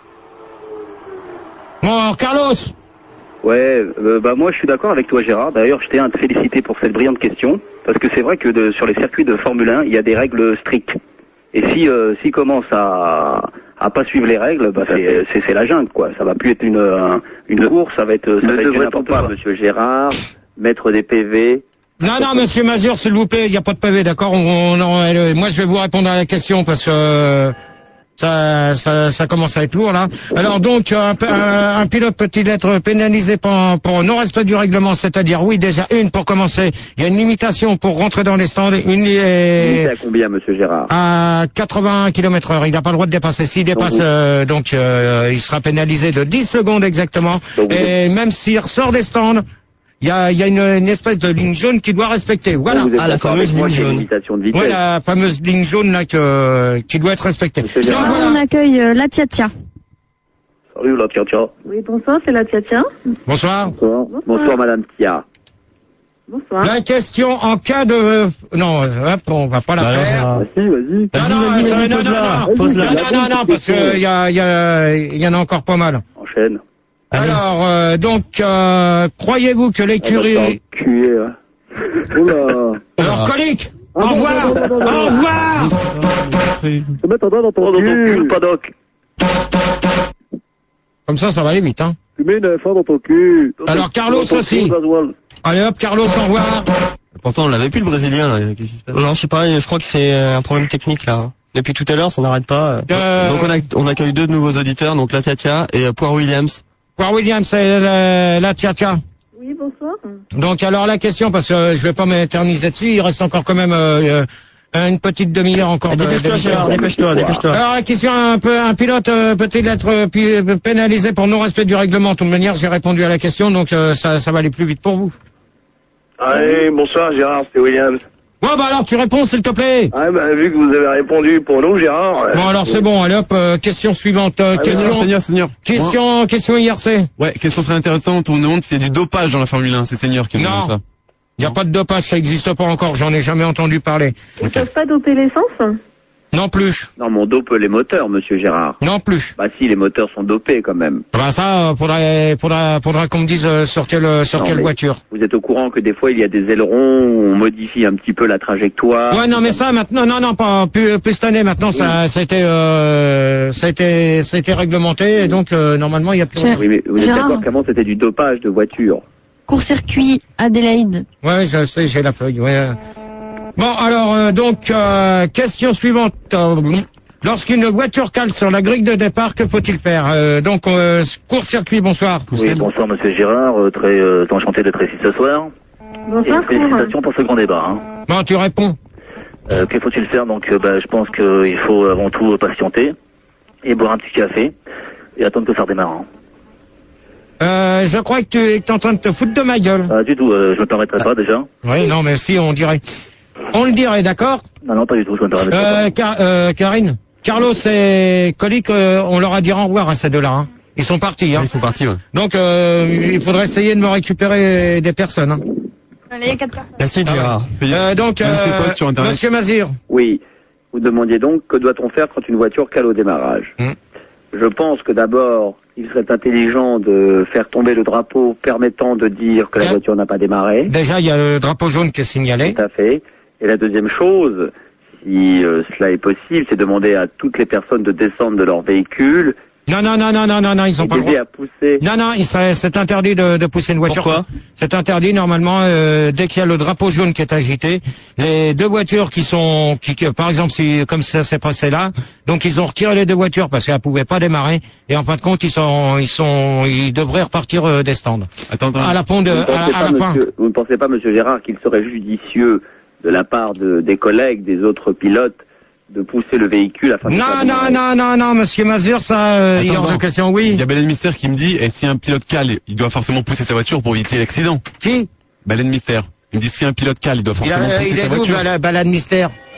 Bon, alors, Carlos. Ouais, moi je suis d'accord avec toi Gérard. D'ailleurs, je tiens à te féliciter pour cette brillante question, parce que c'est vrai que sur les circuits de Formule 1, il y a des règles strictes. Et s'ils commencent à pas suivre les règles, c'est la jungle, quoi. Ça va plus être une course, ça va être devrait-on pas, Monsieur Gérard, mettre des PV? Non, Monsieur Mazur, s'il vous plaît, il n'y a pas de PV, d'accord. Moi, je vais vous répondre à la question parce que ça commence à être lourd là. Alors donc un pilote peut-il être pénalisé pour non-respect du règlement, c'est-à-dire oui déjà pour commencer, il y a une limitation pour rentrer dans les stands, limite à combien, Monsieur Gérard? À 80 km/h, il n'a pas le droit de dépasser. S'il dépasse il sera pénalisé de 10 secondes exactement. Et même s'il ressort des stands, il y a une espèce de ligne jaune qu'il doit respecter. Voilà. La fameuse ligne jaune. Ouais, la fameuse ligne jaune là qui doit être respectée. On accueille la Tia-Tia. Salut la Tia-Tia. Oui, bonsoir, c'est la Tia-Tia. Bonsoir. Bonsoir Madame Tia. Bonsoir. La question en cas de... Non, hop, on va pas la faire. Vas-y. Non, parce qu'il y en a encore pas mal. Enchaîne. Alors, croyez-vous que l'écurie... Oula. Alors, Colique, au revoir. Au revoir. Se mettre un doigt dans ton cul, paddock. Comme ça va aller vite, hein. Tu mets une F1 dans ton cul. Alors, Carlos aussi. Allez hop, Carlos, au revoir. Pourtant, on l'avait plus, le Brésilien, là. Qu'est-ce qui se passe? Non, je sais pas, je crois que c'est un problème technique, là. Depuis tout à l'heure, ça n'arrête pas. Donc, on accueille 2 nouveaux auditeurs, donc la Tia-Tia et Poire Williams. Poire Williams, c'est la Tia-Tia. Oui, bonsoir. Donc, alors, la question, parce que je vais pas m'éterniser dessus, il reste encore quand même une petite demi-heure encore. Dépêche-toi, Gérard, dépêche-toi. Alors, la question, un pilote peut-il être pénalisé pour non-respect du règlement? De toute manière, j'ai répondu à la question, donc ça va aller plus vite pour vous. Allez, bonsoir Gérard, c'est Williams. Bon, alors tu réponds, s'il te plaît. Ah, vu que vous avez répondu pour nous, Gérard. Bon, alors c'est bon, allez hop, question suivante. Seigneur. Question IRC. Ouais, question très intéressante. On nous demande s'il y a du dopage dans la Formule 1. C'est Seigneur qui nous demande ça. Il n'y a pas de dopage, ça n'existe pas encore, j'en ai jamais entendu parler. Ils ne peuvent pas doper l'essence? Non plus. Non, mais on dope les moteurs, Monsieur Gérard. Non plus. Bah si, les moteurs sont dopés quand même. Bah ça, faudra qu'on me dise sur quelle voiture. Vous êtes au courant que des fois il y a des ailerons où on modifie un petit peu la trajectoire. Ouais, non, mais ça maintenant, non, pas plus cette année. Maintenant, oui. ça a été réglementé, et donc normalement il y a plus. Oui, mais vous êtes d'accord qu'avant c'était du dopage de voiture. Court-circuit Adélaïde. Ouais, je sais, j'ai la feuille. Ouais. Bon, alors, question suivante. Lorsqu'une voiture cale sur la grille de départ, que faut-il faire? Court-circuit, bonsoir. Oui, bonsoir, Monsieur Gérard. Très enchanté d'être ici ce soir. Bonsoir. Et félicitations pour ce grand débat. Hein. Bon, tu réponds. Que faut-il faire? Donc, je pense qu'il faut avant tout patienter et boire un petit café et attendre que ça redémarre. Hein. Je crois que tu es en train de te foutre de ma gueule. Du tout, je me permettrai pas déjà. Oui, non, mais si, on dirait. On le dirait, d'accord? Non, pas du tout, je me permettrai pas. Karine, Carlos et Colique, on leur a dit au revoir à ces deux-là. Hein. Ils sont partis. Hein. Ils sont partis, ouais. Donc, il faudrait essayer de me récupérer des personnes. Hein. Allez, il y a 4 personnes. Merci, Gérard. Monsieur Mazir. Oui, vous demandiez donc que doit-on faire quand une voiture cale au démarrage. Je pense que d'abord, il serait intelligent de faire tomber le drapeau permettant de dire que la voiture n'a pas démarré. Déjà, il y a le drapeau jaune qui est signalé. Tout à fait. Et la deuxième chose, si cela est possible, c'est demander à toutes les personnes de descendre de leur véhicule. Non, ils ont pas le droit. À pousser. Non, c'est interdit de pousser une voiture. Pourquoi? C'est interdit normalement dès qu'il y a le drapeau jaune qui est agité. Les deux voitures qui par exemple, si comme ça s'est passé là, donc ils ont retiré les deux voitures parce qu'elles pouvaient pas démarrer et en fin de compte ils devraient repartir des stands. Attends. À la fin. Vous ne pensez pas, Monsieur Gérard, qu'il serait judicieux de la part des collègues, des autres pilotes, de pousser le véhicule afin de... Non, Monsieur Mazur, ça, il y a hors de question, oui. Il y a Baleine Mystère qui me dit, et si un pilote cale, il doit forcément pousser sa voiture pour éviter l'accident. Qui? Baleine Mystère. Il me dit, si un pilote cale, il doit forcément pousser sa voiture. Il est où, Baleine Mystère?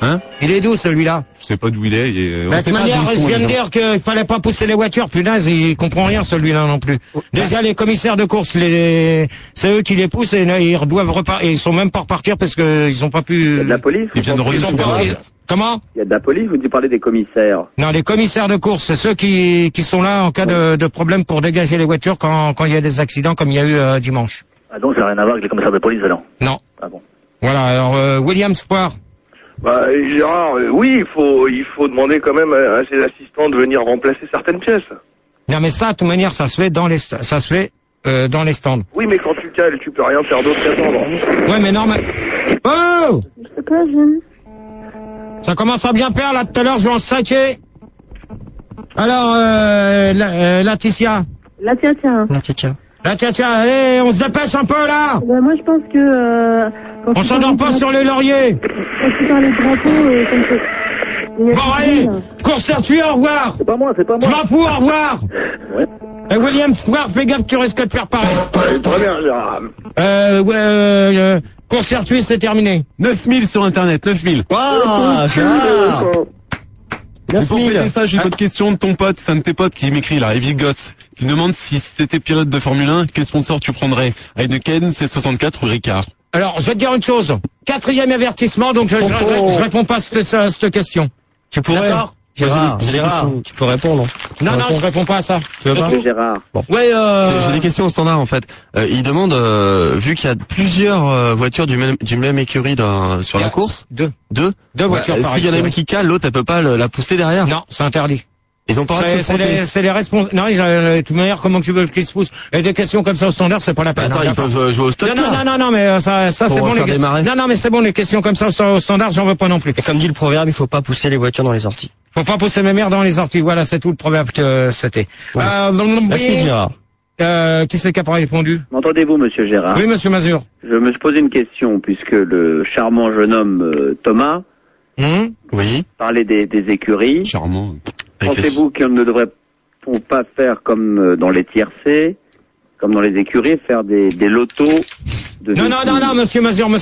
Hein? Il est d'où celui-là? Je sais pas d'où il est. De toute manière, je viens de dire qu'il fallait pas pousser les voitures. Punaise, il comprend rien celui-là non plus. Déjà les commissaires de course, c'est eux qui les poussent et ils doivent repartir. Ils sont même pas repartir parce que ils ont pas pu. Il y a de la police. Ils viennent de revenir. Comment? Il y a de la police. Vous parlez des commissaires. Non, les commissaires de course, c'est ceux qui sont là en cas de problème pour dégager les voitures quand il y a des accidents comme il y a eu dimanche. Ah donc ça n'a rien à voir avec les commissaires de police alors? Non. Ah bon. Voilà. Alors William Square. Bah, Gérard, oui, il faut demander quand même à ses assistants de venir remplacer certaines pièces. Non, mais ça, de toute manière, ça se fait dans les stands. Oui, mais quand tu cales, tu peux rien faire d'autre qu'attendre. Ouais, mais non, mais... Oh! Ça commence à bien faire, là, tout à l'heure, je vais en saquer. Alors, Laetitia. Laetitia, allez, on se dépêche un peu, là! Moi, je pense que... on s'endort pas sur les lauriers! Quand tu parles des drapeaux, comme ça... Bon, allez! Court-circuit, au revoir! C'est pas moi. Je m'en fous, au revoir! Ouais. Et William Square, fais gaffe, tu risques de faire pareil. Très bien, Gérard. Court-circuit, c'est terminé. 9000 sur Internet, 9000. Waouh, Gérard. Et pour fêter ça, j'ai une autre question de ton pote, c'est un de tes potes qui m'écrit là, Evie Goss, qui demande si t'étais pilote de Formule 1, quel sponsor tu prendrais? Heineken, C64 ou Ricard? Alors, je vais te dire une chose. 4e avertissement, donc je réponds pas à cette question. Tu pourrais. D'accord? Gérard, tu peux répondre. Non, je réponds pas à ça. Tu veux pas? Gérard. Bon. Ouais, J'ai des questions au standard en fait. Il demande, vu qu'il y a plusieurs voitures du même écurie sur la course. Deux voitures par s'il y en a une qui cale, l'autre elle peut pas la pousser derrière. Non, c'est interdit. Ils ont pas c'est les responsables. Non, de toute manière, comment tu veux qu'ils se poussent? Et des questions comme ça au standard, c'est pas la peine. Attends, ils peuvent jouer au stop. Non, mais ça c'est bon. Non, mais c'est bon, les questions comme ça au standard, j'en veux pas non plus. Et comme dit le proverbe, il faut pas pousser les voitures dans les orties. Faut pas pousser mes mères dans les orties. Voilà, c'est tout le proverbe que c'était. Merci, Gérard. Qui c'est qui a pas répondu? M'entendez-vous, monsieur Gérard? Oui, monsieur Mazur. Je me suis posé une question, puisque le charmant jeune homme Thomas oui. parlait des écuries. Charmant. Pensez-vous qu'on ne devrait-on pas faire comme dans les tiercés, comme dans les écuries, faire des lotos de... Non, monsieur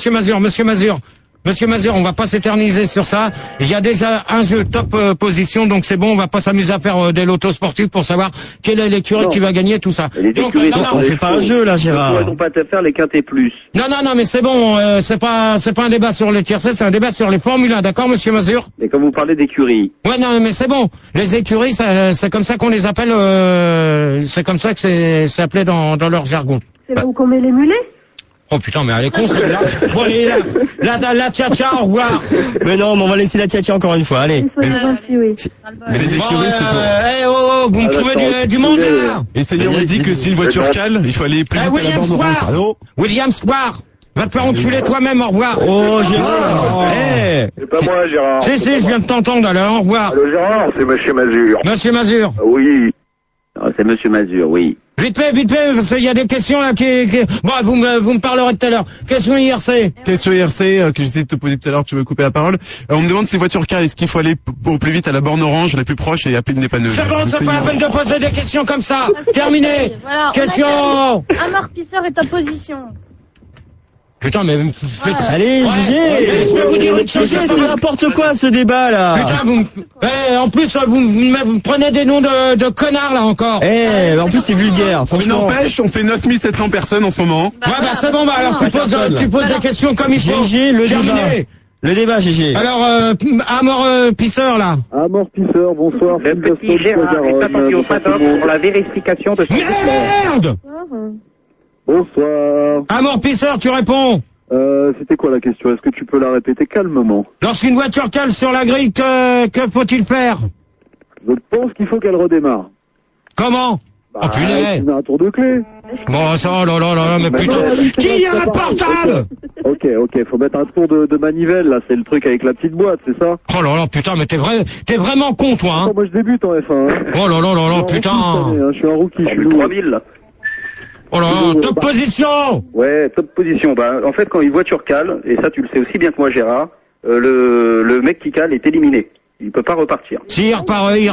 Mazur, on va pas s'éterniser sur ça. Il y a déjà un jeu top position, donc c'est bon, on va pas s'amuser à faire des lotos sportifs pour savoir quelle est l'écurie qui va gagner, tout ça. Donc, on fait pas un jeu là, Gérard. Ne pourrait-on pas te faire les quintés plus? Non, mais c'est bon, c'est pas un débat sur les tiercés, c'est un débat sur les Formule 1, d'accord, monsieur Mazur? Mais quand vous parlez d'écuries. Ouais, non, mais c'est bon. Les écuries, c'est comme ça qu'on les appelle, c'est comme ça que c'est appelé dans leur jargon. C'est là où qu'on met les mulets? Oh putain, mais elle est con celle-là. Bon, allez, la tcha-tcha, au revoir. Mais non, mais on va laisser la tcha-tcha encore une fois, allez. Oui. Mais les écuries, c'est vous me trouvez du monde là. Et ça y est, on dit que si une voiture cale, il faut aller plus vite à la borne orange. William Square. Va te faire enculer toi-même, au revoir. Oh, Gérard. C'est pas moi, Gérard. Si, je viens de t'entendre, alors, au revoir. Allô, Gérard, c'est monsieur Mazur. Monsieur Mazur. Oui. C'est monsieur Mazur, oui. Vite fait, parce qu'il y a des questions là qui... Bon, vous me parlerez tout à l'heure. Question IRC. Question IRC que j'essaie de te poser tout à l'heure, tu veux couper la parole. On me demande si les voitures calent, est-ce qu'il faut aller au plus vite à la borne orange, la plus proche, et appeler une dépanneuse? C'est bon, c'est pas la peine de poser des questions comme ça. Terminé. Voilà, question. Amortisseur est en position. Putain, mais... Allez, Gégé. Je vais vous dire une chose, c'est n'importe quoi ce débat là. Putain, en plus, vous me prenez des noms de connards là encore. En plus c'est vulgaire, franchement. Mais n'empêche, on fait 9700 personnes en ce moment. C'est bon, alors tu poses des questions comme il faut. Gégé, le débat, Gégé. Alors, amortisseur là. Amortisseur, bonsoir. Le petit Gérard est attendu au paddock pour la vérification de son Merde. Bonsoir. Amortisseur, tu réponds. C'était quoi la question? Est-ce que tu peux la répéter calmement? Lorsqu'une voiture cale sur la grille, que faut-il faire? Je pense qu'il faut qu'elle redémarre. Comment? Oh punaise. Un tour de clé. Bon, ça, là, mais putain. Qui a un portable? Ok, faut mettre un tour de manivelle, là, c'est le truc avec la petite boîte, c'est ça? Oh là, putain, mais t'es vraiment con, toi, hein. Moi, je débute en F1, hein. Oh là, putain. Je suis un rookie, je suis lourd. 3000, là. Oh là, top position. Ouais, top position. En fait, quand une voiture cale, et ça tu le sais aussi bien que moi, Gérard, le mec qui cale est éliminé. Il peut pas repartir. Si il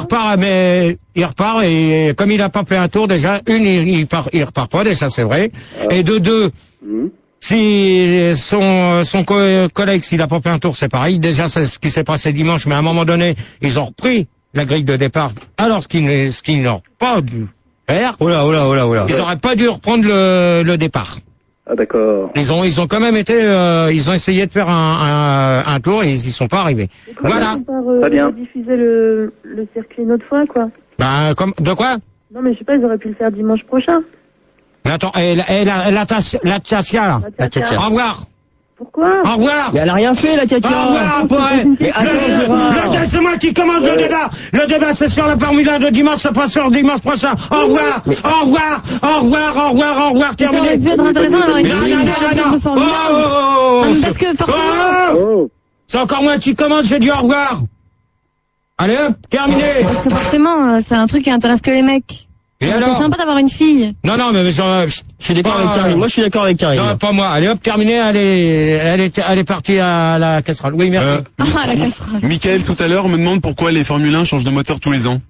repart et comme il a pas fait un tour déjà, il repart pas déjà, c'est vrai. Et de deux, Si son collègue, s'il a pas fait un tour, c'est pareil. Déjà, c'est ce qui s'est passé dimanche, mais à un moment donné, ils ont repris la grille de départ. Alors, ce qu'ils n'ont pas dû faire. Oh là. Ils auraient pas dû reprendre le départ. Ah, d'accord. Ils ont quand même été, ils ont essayé de faire un tour et ils y sont pas arrivés. Voilà. Très bien. Diffuser le circuit une autre fois, quoi. Ben, de quoi? Non, mais je sais pas, ils auraient pu le faire dimanche prochain. Mais attends, la Tchatia, là. La Tchatia. Au revoir. Pourquoi? Au revoir. Mais elle a rien fait, la Tchatia. Au revoir, Mais attends, c'est moi qui commande le débat. Le débat, c'est sur la Formule 1 de dimanche, c'est pas sur dimanche prochain. Au revoir. Au revoir. Terminé. Ça aurait pu être intéressant d'avoir une fille de Formule 1. Parce que forcément... C'est encore moi qui commande, je dis au revoir. Allez hop, terminé. Parce que forcément, c'est un truc qui intéresse que les mecs. Et alors? C'est sympa d'avoir une fille. Non, mais je suis d'accord avec Karine. Moi, je suis d'accord avec Karine. Non, pas moi. Allez hop, terminé. Elle est partie à la casserole. Oui, merci. La casserole. Michael, tout à l'heure, me demande pourquoi les Formule 1 changent de moteur tous les ans.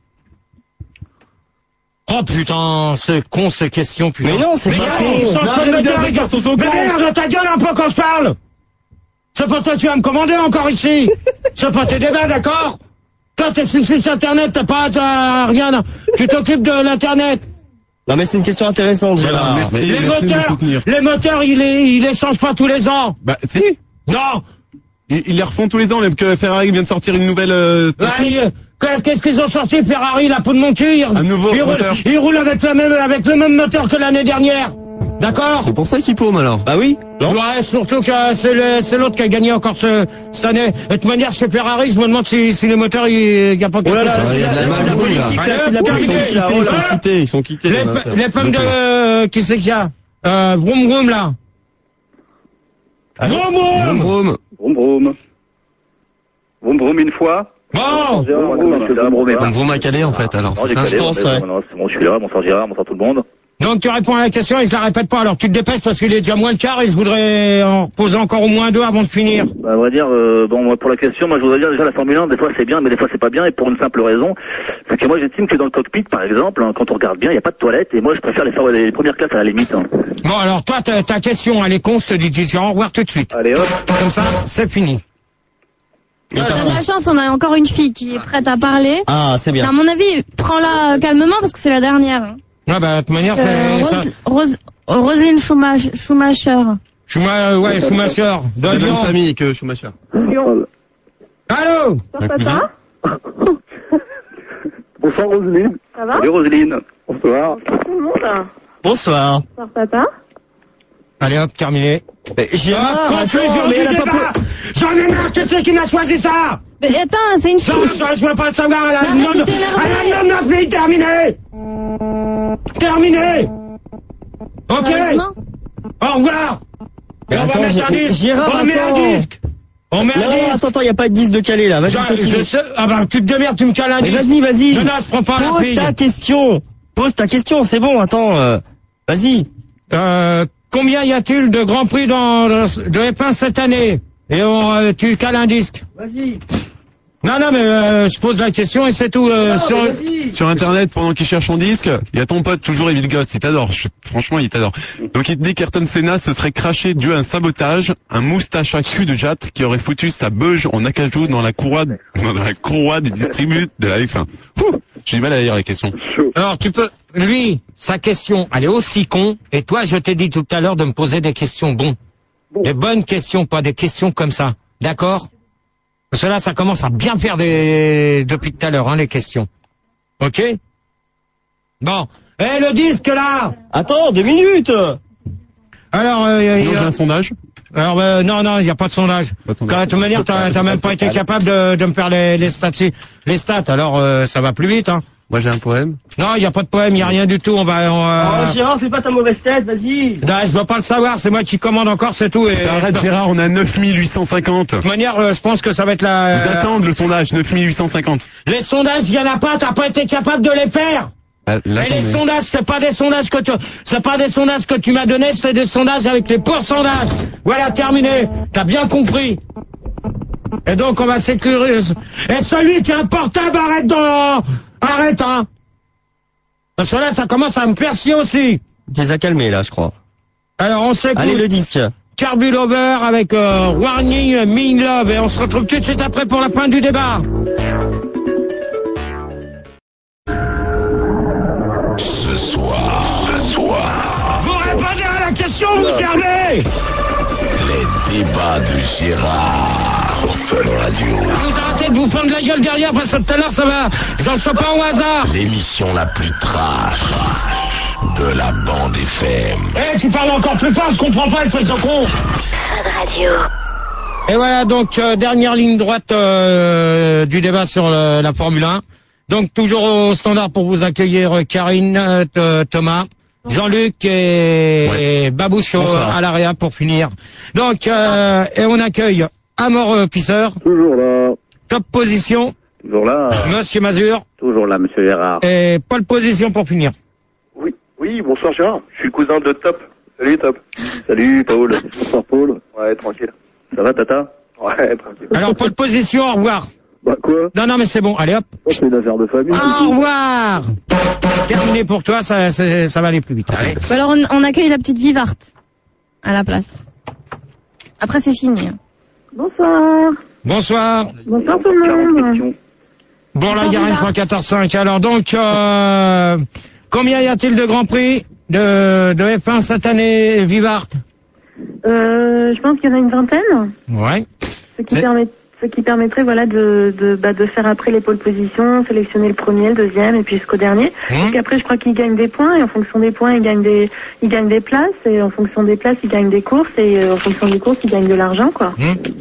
Oh putain, c'est con ces questions, putain. Mais non, c'est pas con. Mais merde, ta gueule un peu quand je parle. C'est pas toi, tu vas me commander encore ici. C'est pas tes débats, d'accord? Toi, t'es sur le site internet, t'as rien. Tu t'occupes de l'internet. Non, mais c'est une question intéressante, Gérard. Les moteurs, ils les changent pas tous les ans. Bah, si. Non. Ils les refont tous les ans, même que Ferrari vient de sortir une nouvelle... Qu'est-ce qu'ils ont sorti, Ferrari, la peau de mon cul? Un nouveau moteur. Ils roulent avec le même moteur que l'année dernière. D'accord? C'est pour ça qu'il paume alors. Bah oui. Non. Ouais, surtout que c'est l'autre qui a gagné encore cette année. De toute manière, chez Ferrari, je me demande si les moteurs, il y a pas quelque chose. Ils sont quittés. Les pommes de, qui c'est qu'il y a? Vroom vroom, là. Vroom vroom. Vroom vroom une fois. Bon. On vroom à Calais, en fait, alors. Non, j'ai Calais, c'est bon, je suis là, bonsoir Gérard, bonsoir tout le monde. Donc tu réponds à la question et je la répète pas, alors tu te dépêches parce qu'il est déjà moins le quart et je voudrais en poser encore au moins 2 avant de finir. Bah, à vrai dire, bon, pour la question, moi je voudrais dire déjà la Formule 1, des fois c'est bien, mais des fois c'est pas bien, et pour une simple raison, c'est que moi j'estime que dans le cockpit, par exemple, hein, quand on regarde bien, il n'y a pas de toilette, et moi je préfère les premières classes à la limite. Hein. Bon, alors toi, ta question, elle est con, je te dis au revoir tout de suite. Allez hop. Comme ça, c'est fini. T'as de la chance, on a encore une fille qui est prête à parler. Ah, c'est bien. À mon avis, prends-la calmement parce que c'est la dernière. Ah bah, de toute manière, c'est ça. Roselyne Schumacher. Ouais, Schumacher. De la même famille que Schumacher. Allô? Papa? Bonsoir Roselyne. Ça va? Salut Roselyne. Bonsoir. Tout le monde? Bonsoir. Bonsoir, papa. Allez hop, terminé. Gérard, J'en ai marre, que c'est qui m'a choisi ça? Mais attends, c'est une fille. Je veux pas le savoir, elle a le nom de fille, terminé. Ok. Au revoir. Mais attends, Gérard, on met un disque. Attends, y a pas de disque de Calais, là. Vas-y, ah bah, tu te démerdes, tu me cales un disque. Vas-y. Non, je prends pas la fille. Pose ta question, c'est bon, attends, vas-y. Combien y a-t-il de Grand Prix de F1 cette année? Et tu cales un disque. Vas-y. Non, mais je pose la question et c'est tout. Sur Internet, pendant qu'il cherche son disque, il y a ton pote, toujours Evil Ghost, il t'adore. Franchement, il t'adore. Donc il te dit qu'Ayrton Senna se serait craché dû à un sabotage, un moustache à cul de Jatt qui aurait foutu sa beuge en acajou dans la courroie du distribut de la F1. J'ai du mal à lire les questions. Alors tu peux... Lui, sa question, elle est aussi con, et toi, je t'ai dit tout à l'heure de me poser des questions des bonnes questions, pas des questions comme ça. D'accord? Parce que là, ça commence à bien faire depuis tout à l'heure, les questions. Ok? Bon. Le disque, là! Attends, 2 minutes! Alors, sinon, j'ai un sondage? Alors, non, il n'y a pas de sondage. De toute manière, t'as même pas été capable de me faire les stats. Alors, ça va plus vite, Moi, j'ai un poème. Non, il n'y a pas de poème, il n'y a rien du tout. Oh, Gérard, fais pas ta mauvaise tête, vas-y. Non, je veux pas le savoir, c'est moi qui commande encore, c'est tout. Arrête, Gérard, on a 9850. De toute manière, je pense que ça va être D'attendre le sondage, 9850. Les sondages, il y en a pas, t'as pas été capable de les faire. Et les sondages, c'est pas des sondages que tu m'as donnés, c'est des sondages avec les pourcentages. Voilà, terminé. T'as bien compris. Et donc, on va sécuriser. Et celui qui a un portable, arrête, Parce que là, ça commence à me faire chier aussi. Tu les as calmés, là, je crois. Alors, on s'écoute. Allez, le disque. Carbulover avec Warning Mean Love. Et on se retrouve tout de suite après pour la fin du débat. Ce soir. Vous répondez à la question, vous fermez. Les débats de Gérard sur Fun Radio. Vous arrêtez de vous fendre la gueule derrière parce que tout à l'heure ça va. J'en sais pas au hasard. L'émission la plus trash de la bande FM. Eh, tu parles encore plus fort, je comprends pas, espèce de con. Fun Radio. Et voilà, donc, dernière ligne droite du débat sur la Formule 1. Donc, toujours au standard pour vous accueillir Karine, Thomas, Jean-Luc et Baboucho à l'AREA pour finir. Donc, et on accueille Amor Pisseur. Toujours là. Top position. Toujours là. Monsieur Mazur. Toujours là, monsieur Gérard. Et pole position pour finir. Oui, bonsoir Gérard. Je suis le cousin de Top. Salut Top. Salut Paul. Bonsoir Paul. Ouais, tranquille. Ça va Tata? Ouais, tranquille. Alors, pole position, au revoir. Bah quoi? Non, mais c'est bon, allez hop. C'est une affaire de famille. Au revoir. Terminé pour toi, ça va aller plus vite. Allez. Bah alors on accueille la petite Vivarte à la place. Après c'est fini. Bonsoir. Bonsoir. Bonsoir tout le monde. Bon, la Garenne 114.5. Alors donc, combien y a-t-il de Grand Prix de F1 cette année, Vivarte? Je pense qu'il y en a une vingtaine. Ouais. Ce qui permettrait, voilà, de faire après les pôles positions, sélectionner le premier, le deuxième, et puis jusqu'au dernier. Parce qu'après, je crois qu'ils gagnent des points, et en fonction des points, ils gagnent des places, et en fonction des places, ils gagnent des courses, et en fonction des courses, ils gagnent de l'argent, quoi.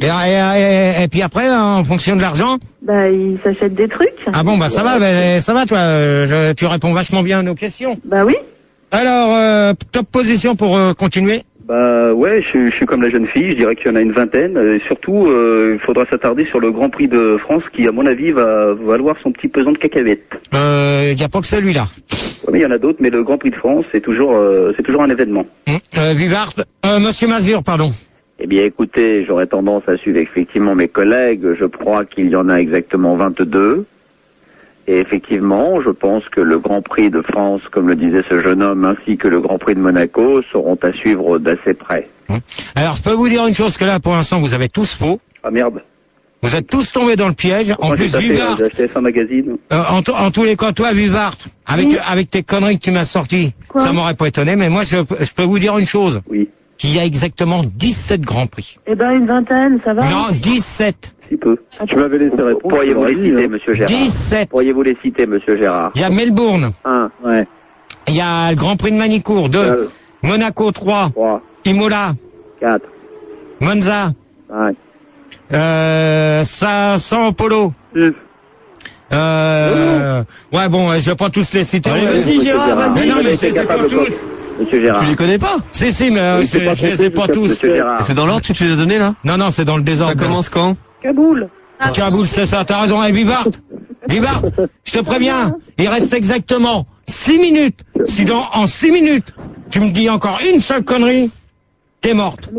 Et puis après, en fonction de l'argent? Bah, ils s'achètent des trucs. Ah bon, bah ça va, toi, tu réponds vachement bien à nos questions. Bah oui. Alors, top position pour continuer? Bah ouais, je suis comme la jeune fille, je dirais qu'il y en a une vingtaine. Et surtout, il faudra s'attarder sur le Grand Prix de France qui, à mon avis, va valoir son petit pesant de cacahuètes. Y a pas que celui-là. Ouais, mais il y en a d'autres, mais le Grand Prix de France, c'est toujours un événement. Vivard, Monsieur Mazur, pardon. Eh bien, écoutez, j'aurais tendance à suivre effectivement mes collègues. Je crois qu'il y en a exactement 22. Et effectivement, je pense que le Grand Prix de France, comme le disait ce jeune homme, ainsi que le Grand Prix de Monaco, seront à suivre d'assez près. Alors, je peux vous dire une chose, que là, pour l'instant, vous avez tous faux. Ah merde. Vous êtes tous tombés dans le piège. En plus, Vivard. J'ai acheté un magazine. En tous les cas, toi, Vivard, avec tes conneries que tu m'as sorties, ça m'aurait pas étonné, mais moi, je peux vous dire une chose. Oui. Qu'il y a exactement 17 Grands Prix. Eh ben, une vingtaine, ça va? Non, 17. Si peu. Tu m'avais laissé répondre. Pourriez-vous les citer, monsieur Gérard? 17. Pourriez-vous les citer, monsieur Gérard? Il y a Melbourne. 1. Ouais. Il y a le Grand Prix de Manicourt. 2. Monaco, 3. Imola. 4. Monza. 5. Sao Paulo. 6. Ouais, bon, je vais pas tous les citer. Allez, vas-y, Gérard, vas-y. Non, mais je les ai pas tous. Monsieur Gérard. Tu les connais pas? Si, mais je les ai pas tous. C'est dans l'ordre que tu les as donnés, là? Non, c'est dans le désordre. Ça commence quand? Kaboul. Kaboul, c'est ça, t'as raison, et Vivard, je te préviens, il reste exactement 6 minutes. Si en 6 minutes, tu me dis encore une seule connerie, t'es morte.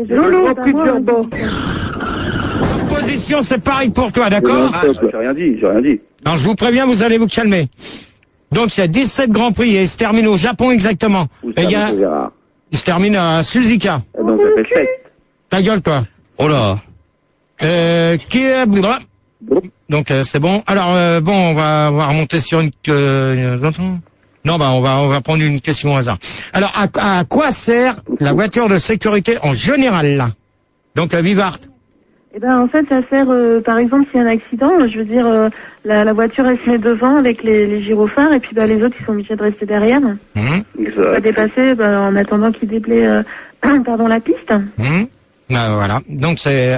Position, c'est pareil pour toi, d'accord? J'ai rien dit. Non, je vous préviens, vous allez vous calmer. Donc, il y a 17 Grands Prix et il se termine au Japon exactement. Et il se termine à Suzuka. Donc, ça fait 7. Ta gueule, toi. Oh là. Qui est... Donc, c'est bon. Alors, on va remonter sur une... Non, on va prendre une question au hasard. Alors, à quoi sert la voiture de sécurité en général, là? Donc, Vivard. Eh ben, en fait, ça sert, par exemple, s'il y a un accident, je veux dire, la voiture, elle se met devant avec les gyrophares, et puis, les autres, ils sont obligés de rester derrière. Pas dépasser, en attendant qu'ils déblaient, la piste. Voilà. Donc,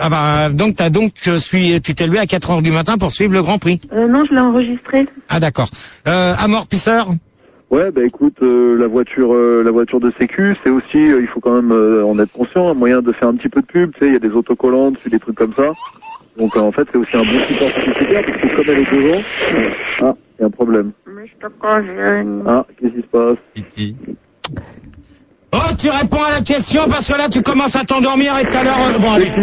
tu t'es levé à 4 heures du matin pour suivre le Grand Prix. Non, je l'ai enregistré. Ah, d'accord. Amor Pisseur. Ouais, écoute, la voiture de sécu, c'est aussi, il faut quand même en être conscient, un moyen de faire un petit peu de pub, tu sais, il y a des autocollants dessus, des trucs comme ça. Donc en fait, c'est aussi un bon support publicitaire, parce que comme elle est devant, il y a un problème. Ah, qu'est-ce qui se passe? Oh, tu réponds à la question parce que là tu commences à t'endormir et tout à l'heure... Bon, allez,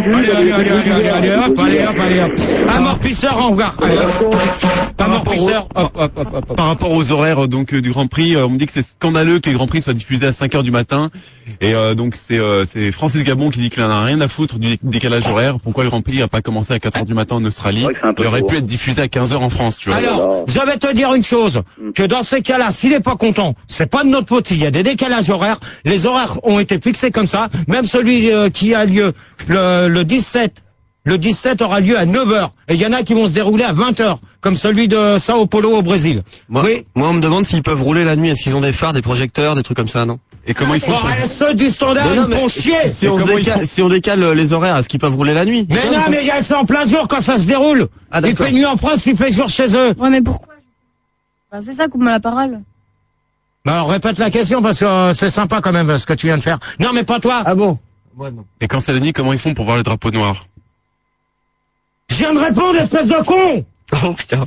allez, hop. Amortisseur en regard. Amortisseur, hop. Par rapport aux horaires donc du Grand Prix, on me dit que c'est scandaleux que les Grands Prix soient diffusés à 5h du matin. Et donc c'est Francis Gabon qui dit qu'il en a rien à foutre du décalage horaire. Pourquoi le Grand Prix n'a pas commencé à 4h du matin en Australie? Il aurait pu être diffusé à 15h en France, tu vois. Alors, je vais te dire une chose, que dans ces cas-là, s'il n'est pas content, c'est pas de notre faute. Il y a des décalages horaires. Les horaires ont été fixés comme ça. Même celui qui a lieu le 17. Le 17 aura lieu à 9h. Et il y en a qui vont se dérouler à 20h. Comme celui de Sao Paulo au Brésil. Moi, on me demande s'ils peuvent rouler la nuit. Est-ce qu'ils ont des phares, des projecteurs, des trucs comme ça, non? Et comment ils font? Ceux du standard, ils font chier. Si on décale les horaires, est-ce qu'ils peuvent rouler la nuit? Mais non, mais c'est en plein jour quand ça se déroule. Ah, il fait nuit en France, il fait jour chez eux. Ouais, mais pourquoi? Ben, c'est ça, coupe-moi la parole. Bah, alors, répète la question parce que c'est sympa quand même ce que tu viens de faire. Non, mais pas toi. Ah bon? Ouais, non. Et quand c'est la nuit, comment ils font pour voir le drapeau noir? Je viens de répondre, espèce de con! Oh putain.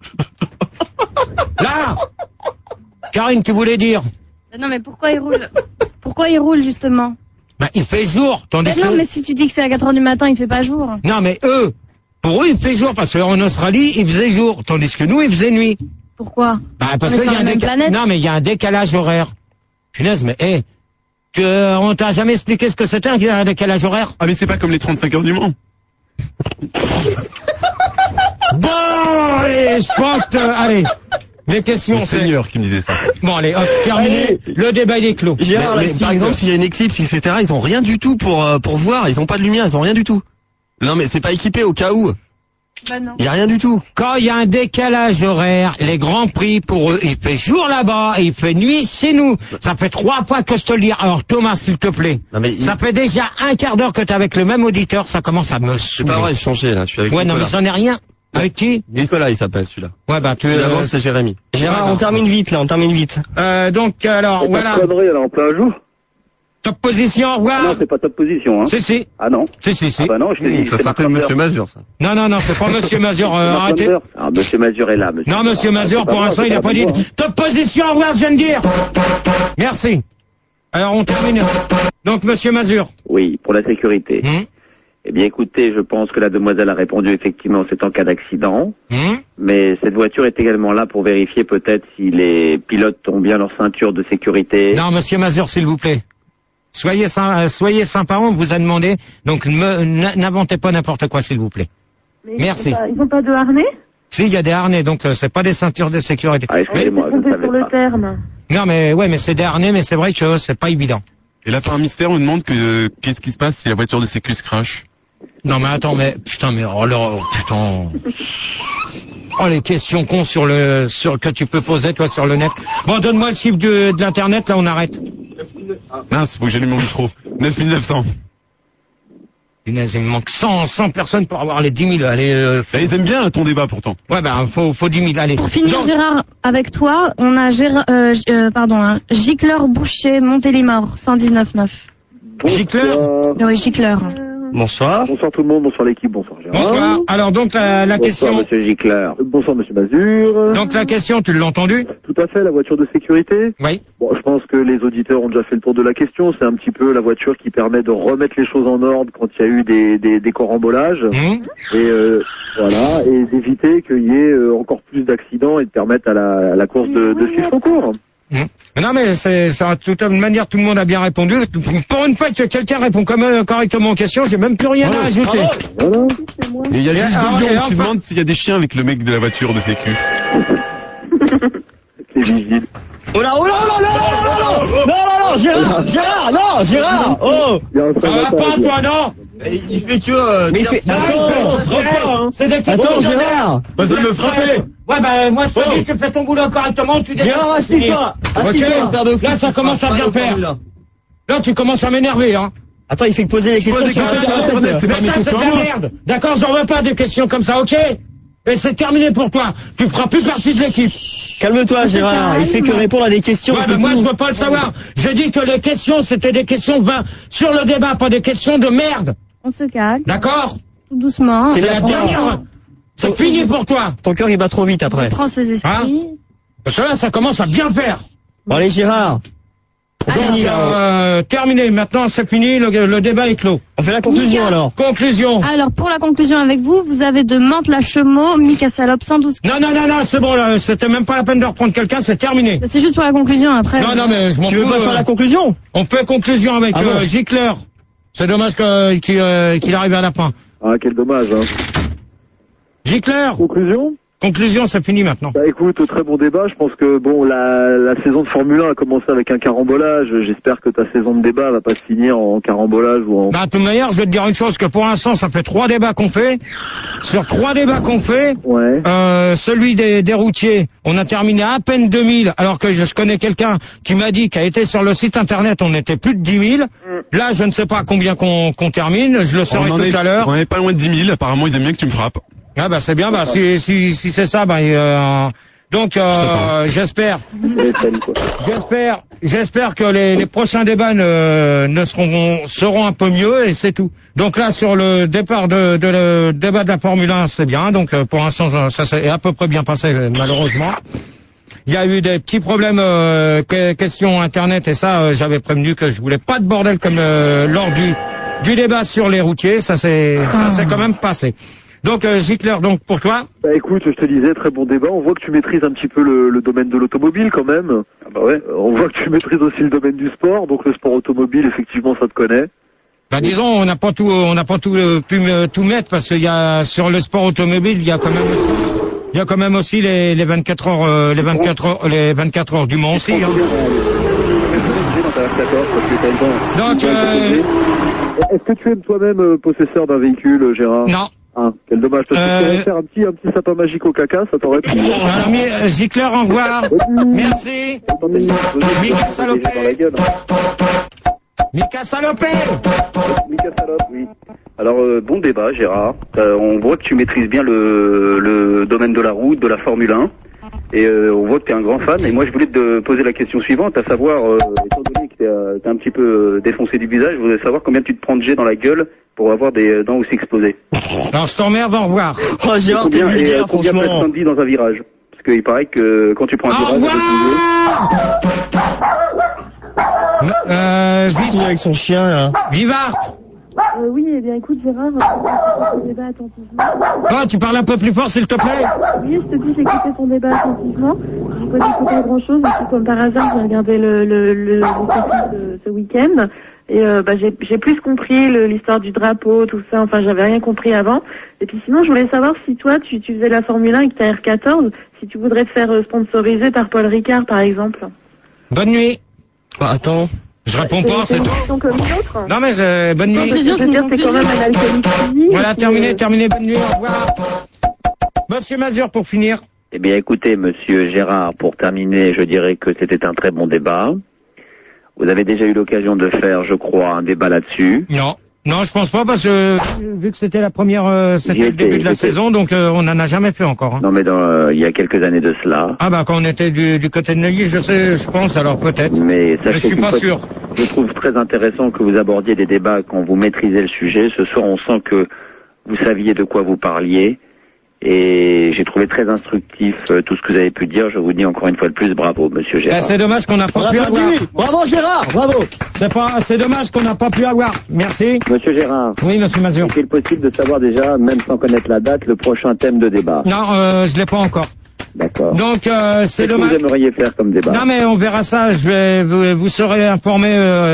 Là! Karine, tu voulais dire? Non, mais pourquoi il roule? Pourquoi il roule, justement? Bah, il fait jour, tandis que... Non, mais si tu dis que c'est à 4h du matin, il fait pas jour. Non, mais pour eux, il fait jour, parce qu'en Australie, il faisait jour, tandis que nous, il faisait nuit. Pourquoi? Bah, parce qu'il y a non, mais il y a un décalage horaire. Punaise, mais, on t'a jamais expliqué ce que c'était un décalage horaire? Ah, mais c'est pas comme les 35 heures du Mans. Bon, allez, je pense que... Allez, les questions, c'est... Seigneur qui me disait ça. Bon, allez, hop, terminé. Le débat, il est clos. Mais, par exemple, s'il y a une éclipse, etc., ils ont rien du tout pour voir. Ils ont pas de lumière, ils ont rien du tout. Non, mais c'est pas équipé au cas où. Bah non. Il y a rien du tout. Quand il y a un décalage horaire, les grands prix pour eux, il fait jour là-bas et il fait nuit chez nous. Ça fait 3 fois que je te le dis. Alors Thomas, s'il te plaît. Non, mais ça fait déjà un quart d'heure que t'es avec le même auditeur, ça commence à me saouler. C'est pas vrai, j'ai changé là, je suis avec Nicolas. Nicolas. Non, mais j'en ai rien. Avec qui? Nicolas, il s'appelle celui-là. Ouais, bah D'abord, c'est Jérémy. Gérard, on termine vite là, on termine vite. Donc alors, voilà. Pas de connerie, elle est en plein jour. Top position, au revoir. Non, c'est pas top position, hein. Si. Ah non. Si. Ah bah non, je t'ai dit. Ça s'appelle Monsieur Mazur, ça. Non, c'est pas Monsieur Mazur, arrêtez. Ah, Monsieur Mazur est là, monsieur. Non, Monsieur Mazur, pour l'instant, il a pas dit. Top position, au revoir, je viens de dire. Merci. Alors, on termine. Donc, Monsieur Mazur. Oui, pour la sécurité. Eh bien, écoutez, je pense que la demoiselle a répondu effectivement, c'est en cas d'accident. Mais cette voiture est également là pour vérifier peut-être si les pilotes ont bien leur ceinture de sécurité. Non, Monsieur Mazur, s'il vous plaît. Soyez sympa, on vous a demandé. Donc, n'inventez pas n'importe quoi, s'il vous plaît. Mais merci. Ils n'ont pas de harnais? Si, il y a des harnais, donc c'est pas des ceintures de sécurité. Ah, excusez-moi, je ne savais sur le terme. Non, mais c'est des harnais, mais c'est vrai que c'est pas évident. Et là, par un mystère, on me demande qu'est-ce qui se passe si la voiture de sécu se crash. Non, mais attends, putain, putain. Oh, les questions cons que tu peux poser, toi, sur le net. Bon, donne-moi le chiffre de l'internet, là, on arrête. Mince, faut que j'allume mon micro. 9900. Punaise, il me manque 100 personnes pour avoir les 10 000. Allez, ils aiment bien ton débat, pourtant. Ouais, faut 10 000, allez. Pour finir, Gérard, avec toi, on a Gicleur Boucher, Montélimar, 119,9. Gicleur? Oui, Gicleur. Bonsoir. Bonsoir tout le monde, bonsoir l'équipe, bonsoir Gérard. Bonsoir. Alors donc la question... Bonsoir Monsieur Gicleur. Bonsoir Monsieur Mazur. Donc la question, tu l'as entendu? Tout à fait, la voiture de sécurité. Oui. Bon, je pense que les auditeurs ont déjà fait le tour de la question. C'est un petit peu la voiture qui permet de remettre les choses en ordre quand il y a eu des corambolages. Et voilà, et d'éviter qu'il y ait encore plus d'accidents et de permettre à la course de suivre son cours. Non, mais c'est ça, de toute manière, tout le monde a bien répondu. Pour une fois que quelqu'un répond correctement aux questions, j'ai même plus rien à ajouter. Voilà. Et il y a le juge de Lyon qui demande s'il y a des chiens avec le mec de la voiture de sécu. C'est vigile. Oh là, Gérard, oh! Pas toi, non! Il fait que, mais il fait, c'est des questions. Attends, Gérard! Pas besoin de me frapper! Ouais, moi, je te dis, tu fais ton boulot correctement, tu Gérard, assis-toi! Là, ça commence à bien faire. Là, tu commences à m'énerver, hein. Attends, il fait que poser les questions sur Internet. Mais ça, c'est de la merde. D'accord, j'en veux pas des questions comme ça, ok? Et c'est terminé pour toi. Tu feras plus partie de l'équipe. Calme-toi, Gérard. Il fait que répondre à des questions. Ouais, mais moi, je veux pas le savoir. Je dis que les questions, c'était des questions sur le débat, pas des questions de merde. On se calme. D'accord? Tout doucement. C'est la dernière. C'est fini pour toi. Ton cœur, il bat trop vite après. On prend ses esprits. Parce que là, ça commence à bien faire. Bon, allez, Gérard. Donc, terminé. Maintenant, c'est fini. Le débat est clos. On fait la conclusion alors. Conclusion. Alors, pour la conclusion avec vous, vous avez de Mantes-la-Chemot, Mika Salope, 112. Non, c'est bon, là. C'était même pas la peine de reprendre quelqu'un, c'est terminé. C'est juste pour la conclusion après. Non, mais je m'en fous. Tu veux pas faire la conclusion? On fait conclusion avec Gicler. C'est dommage qu'il arrive à la fin. Ah, quel dommage, hein. Gicler. Conclusion, c'est fini maintenant. Bah écoute, très bon débat. Je pense que bon, la saison de Formule 1 a commencé avec un carambolage. J'espère que ta saison de débat va pas se finir en carambolage ou en... Bah, de toute manière, je vais te dire une chose, que pour l'instant, ça fait 3 débats qu'on fait. Sur 3 débats qu'on fait, celui des routiers, on a terminé à peine 2000, alors que je connais quelqu'un qui m'a dit qu'a été sur le site internet, on était plus de 10 000. Là, je ne sais pas combien qu'on termine, je le saurai tout à l'heure. On est pas loin de 10 000, apparemment ils aiment bien que tu me frappes. Ah bah c'est bien, bah si c'est ça, bah donc j'espère que les prochains débats seront un peu mieux et c'est tout. Donc là sur le départ le débat de la Formule 1, c'est bien. Donc pour l'instant ça s'est à peu près bien passé malheureusement. Il y a eu des petits problèmes question internet et ça j'avais prévenu que je voulais pas de bordel comme lors du débat sur les routiers, ça s'est quand même passé. Donc Gicler, donc pour toi? Bah écoute, je te disais, très bon débat. On voit que tu maîtrises un petit peu le domaine de l'automobile quand même. Ah bah ouais. On voit que tu maîtrises aussi le domaine du sport, donc le sport automobile, effectivement, ça te connaît. Bah disons, on n'a pas tout pu tout mettre parce qu'il y a sur le sport automobile, il y a quand même aussi les 24 heures du Mans aussi. Hein. Donc est-ce que tu es toi-même possesseur d'un véhicule, Gérard? Non. Ah, quel dommage. Tu pourrais faire un petit sapin magique au caca, ça t'aurait plu. Gicler, au revoir. Merci. Mika Salope. Mika Salope. Mika Salope, oui. Alors, bon débat, Gérard. On voit que tu maîtrises bien le domaine de la route, de la Formule 1. Et on voit que tu es un grand fan. Et moi, je voulais te poser la question suivante, à savoir, étant donné que t'es un petit peu défoncé du visage, je voudrais savoir combien tu te prends de jet dans la gueule pour avoir des dents aussi exposées. Alors, je t'emmerde, au revoir. Oh, Gérard, t'es vulgaire, combien franchement. Combien dans un virage? Parce qu'il paraît que quand tu prends un virage... Au revoir. Vite avec son chien, là. Vivart. Oui, eh bien écoute Gérard, j'écoute ton débat attentivement. Oh, tu parles un peu plus fort s'il te plaît. Oui, je te dis, j'ai écouté ton débat attentivement. J'ai pas écouté grand chose, et puis comme par hasard, j'ai regardé le circuit de ce week-end. Et j'ai plus compris l'histoire du drapeau, tout ça, enfin j'avais rien compris avant. Et puis sinon, je voulais savoir si toi, tu faisais la Formule 1 avec ta R14, si tu voudrais te faire sponsoriser par Paul Ricard par exemple. Bonne nuit. Bah, attends. Je réponds pas, c'est tout. Comme une autre. Non mais bonne nuit. Je veux dire, c'est quand même un alcoolique fini. Voilà, terminé, bonne nuit, au revoir. Monsieur Mazur, pour finir. Eh bien, écoutez, monsieur Gérard, pour terminer, je dirais que c'était un très bon débat. Vous avez déjà eu l'occasion de faire, je crois, un débat là-dessus. Non, je pense pas parce que vu que c'était la première, c'était le début de la saison, donc on n'en a jamais fait encore. Hein. Non, mais il y a quelques années de cela. Ah bah quand on était du côté de Neuilly, je pense, alors peut-être. Mais je suis pas sûr. Je trouve très intéressant que vous abordiez des débats quand vous maîtrisez le sujet. Ce soir, on sent que vous saviez de quoi vous parliez. Et j'ai trouvé très instructif tout ce que vous avez pu dire. Je vous dis encore une fois de plus, bravo, monsieur Gérard. C'est dommage qu'on n'a pas pu avoir. Bravo Gérard, bravo. C'est dommage qu'on n'a pas pu avoir. Merci. Monsieur Gérard. Oui, monsieur Mazur. Est-il possible de savoir déjà, même sans connaître la date, le prochain thème de débat? Non, je l'ai pas encore. D'accord. Donc c'est dommage. Qu'est-ce que vous aimeriez faire comme débat? Non mais on verra ça. Vous serez informé.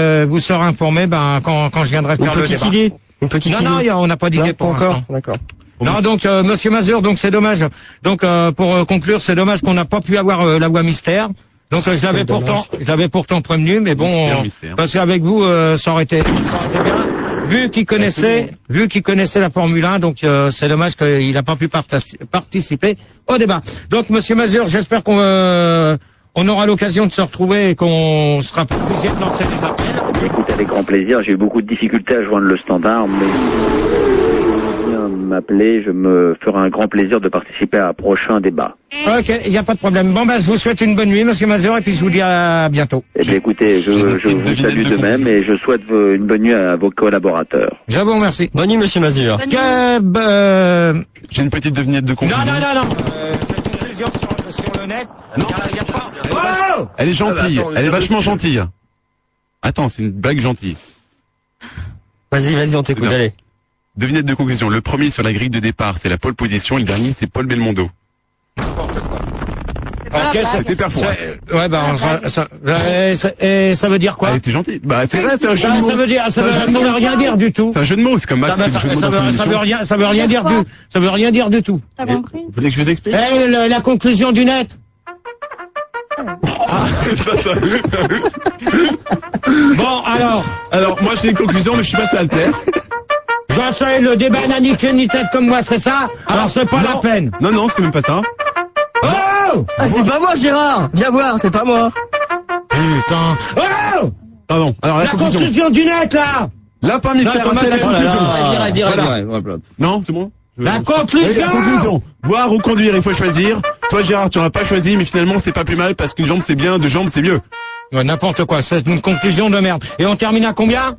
Quand je viendrai faire le débat. Une petite idée. Non, on n'a pas d'idée pour encore. l'instant. D'accord. Non, donc monsieur Mazur, donc c'est dommage. Donc pour conclure, c'est dommage qu'on n'a pas pu avoir la voix mystère. Donc je l'avais pourtant prévenu, mais bon, parce qu'avec vous, ça aurait été bien. Vu qu'il connaissait la Formule 1, donc c'est dommage qu'il n'a pas pu participer au débat. Donc monsieur Mazur, j'espère qu'on aura l'occasion de se retrouver et qu'on sera plus obligé de lancer des appels. Écoute, avec grand plaisir. J'ai eu beaucoup de difficultés à joindre le standard, mais m'appeler, je me ferai un grand plaisir de participer à un prochain débat. Ok, il n'y a pas de problème. Bon, je vous souhaite une bonne nuit, monsieur Mazur, et puis je vous dis à bientôt. Eh bien, écoutez, je vous salue de même et je souhaite une bonne nuit à vos collaborateurs. Je vous remercie. Bonne nuit, monsieur Mazur. J'ai une petite devinette de conclusion. Non. Cette conclusion sur le net, il y a pas... Elle est gentille, elle est vachement gentille. Attends, c'est une blague gentille. Vas-y, on t'écoute, allez. Devinette de conclusion. Le premier sur la grille de départ, c'est la pole position. Le dernier, c'est Paul Belmondo. Ok, c'était Perfouras. Ouais, ça veut dire quoi? Ah, t'es gentil. Bah, c'est vrai, c'est un jeu de mots. Ça veut rien dire du tout. C'est un jeu de mots, c'est comme Max. Ça veut rien dire du tout. T'as compris? Vous voulez que je vous explique? La conclusion du net. Bon, alors, moi, j'ai une conclusion, mais je suis passé à le taire. Je sais, le débat n'a ni queue ni tête comme moi, c'est ça? Alors, c'est pas la peine. Non, c'est même pas ça. Oh! Ah, c'est pas moi, Gérard! Viens voir, c'est pas moi! Putain! Oh! Pardon, alors la conclusion du net, là! Lapin mystère, c'est la conclusion. Non, c'est bon? La conclusion! Boire ou conduire, il faut choisir. Toi, Gérard, tu n'auras pas choisi, mais finalement, c'est pas plus mal parce qu'une jambe, c'est bien, deux jambes, c'est mieux. Ouais, n'importe quoi, c'est une conclusion de merde. Et on termine à combien?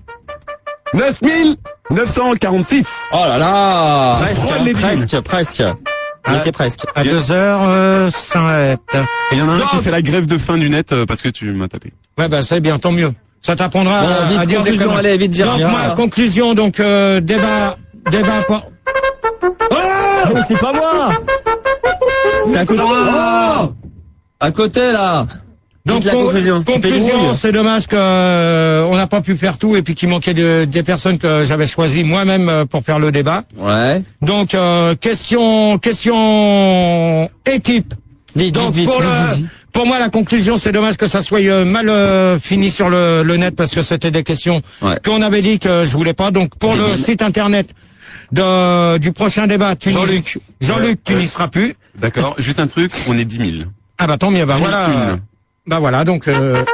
9946. Oh là là! Presque. Il était presque. À 2h05. Et il y en a un qui fait la grève de fin du net parce que tu m'as tapé. Ouais, bah, c'est bien, tant mieux. Ça t'apprendra à dire des conneries. Allez, vite, Gérard. Donc, moi, conclusion, débat pas... Oh! Mais c'est pas moi! C'est à côté. Oh! À côté, là! Donc, la conclusion, c'est dommage on n'a pas pu faire tout et puis qu'il manquait des personnes que j'avais choisies moi-même pour faire le débat. Ouais. Donc, question équipe. Donc, pour moi, la conclusion, c'est dommage que ça soit mal fini sur le net parce que c'était des questions qu'on avait dit que je voulais pas. Donc, pour le site internet du prochain débat, Jean-Luc, tu n'y seras plus. D'accord. Juste un truc, on est 10 000. Ah bah tant mieux, bah voilà. Bah voilà, donc...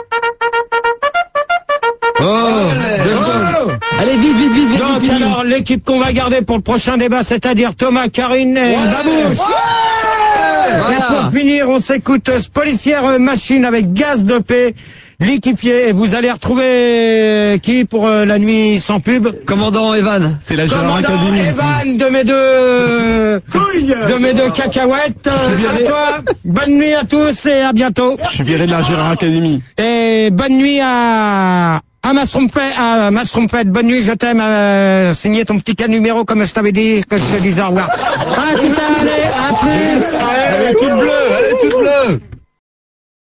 Allez, vite. Donc alors, l'équipe qu'on va garder pour le prochain débat, c'est-à-dire Thomas, Karine et Babouche. Et pour finir, on s'écoute Policière Machine avec Gaz de paix, l'équipier. Et vous allez retrouver qui pour la nuit sans pub? Commandant Evan. C'est la Gérard Commandant Academy. Evan de mes deux cacahuètes. À toi. Bonne nuit à tous et à bientôt. Je suis viré de la Gérard Academy. Et bonne nuit à ma trompette, bonne nuit, je t'aime, signer ton petit cas numéro comme je t'avais dit, que je te disais au revoir. À tout à l'heure, à plus. Elle est toute bleue.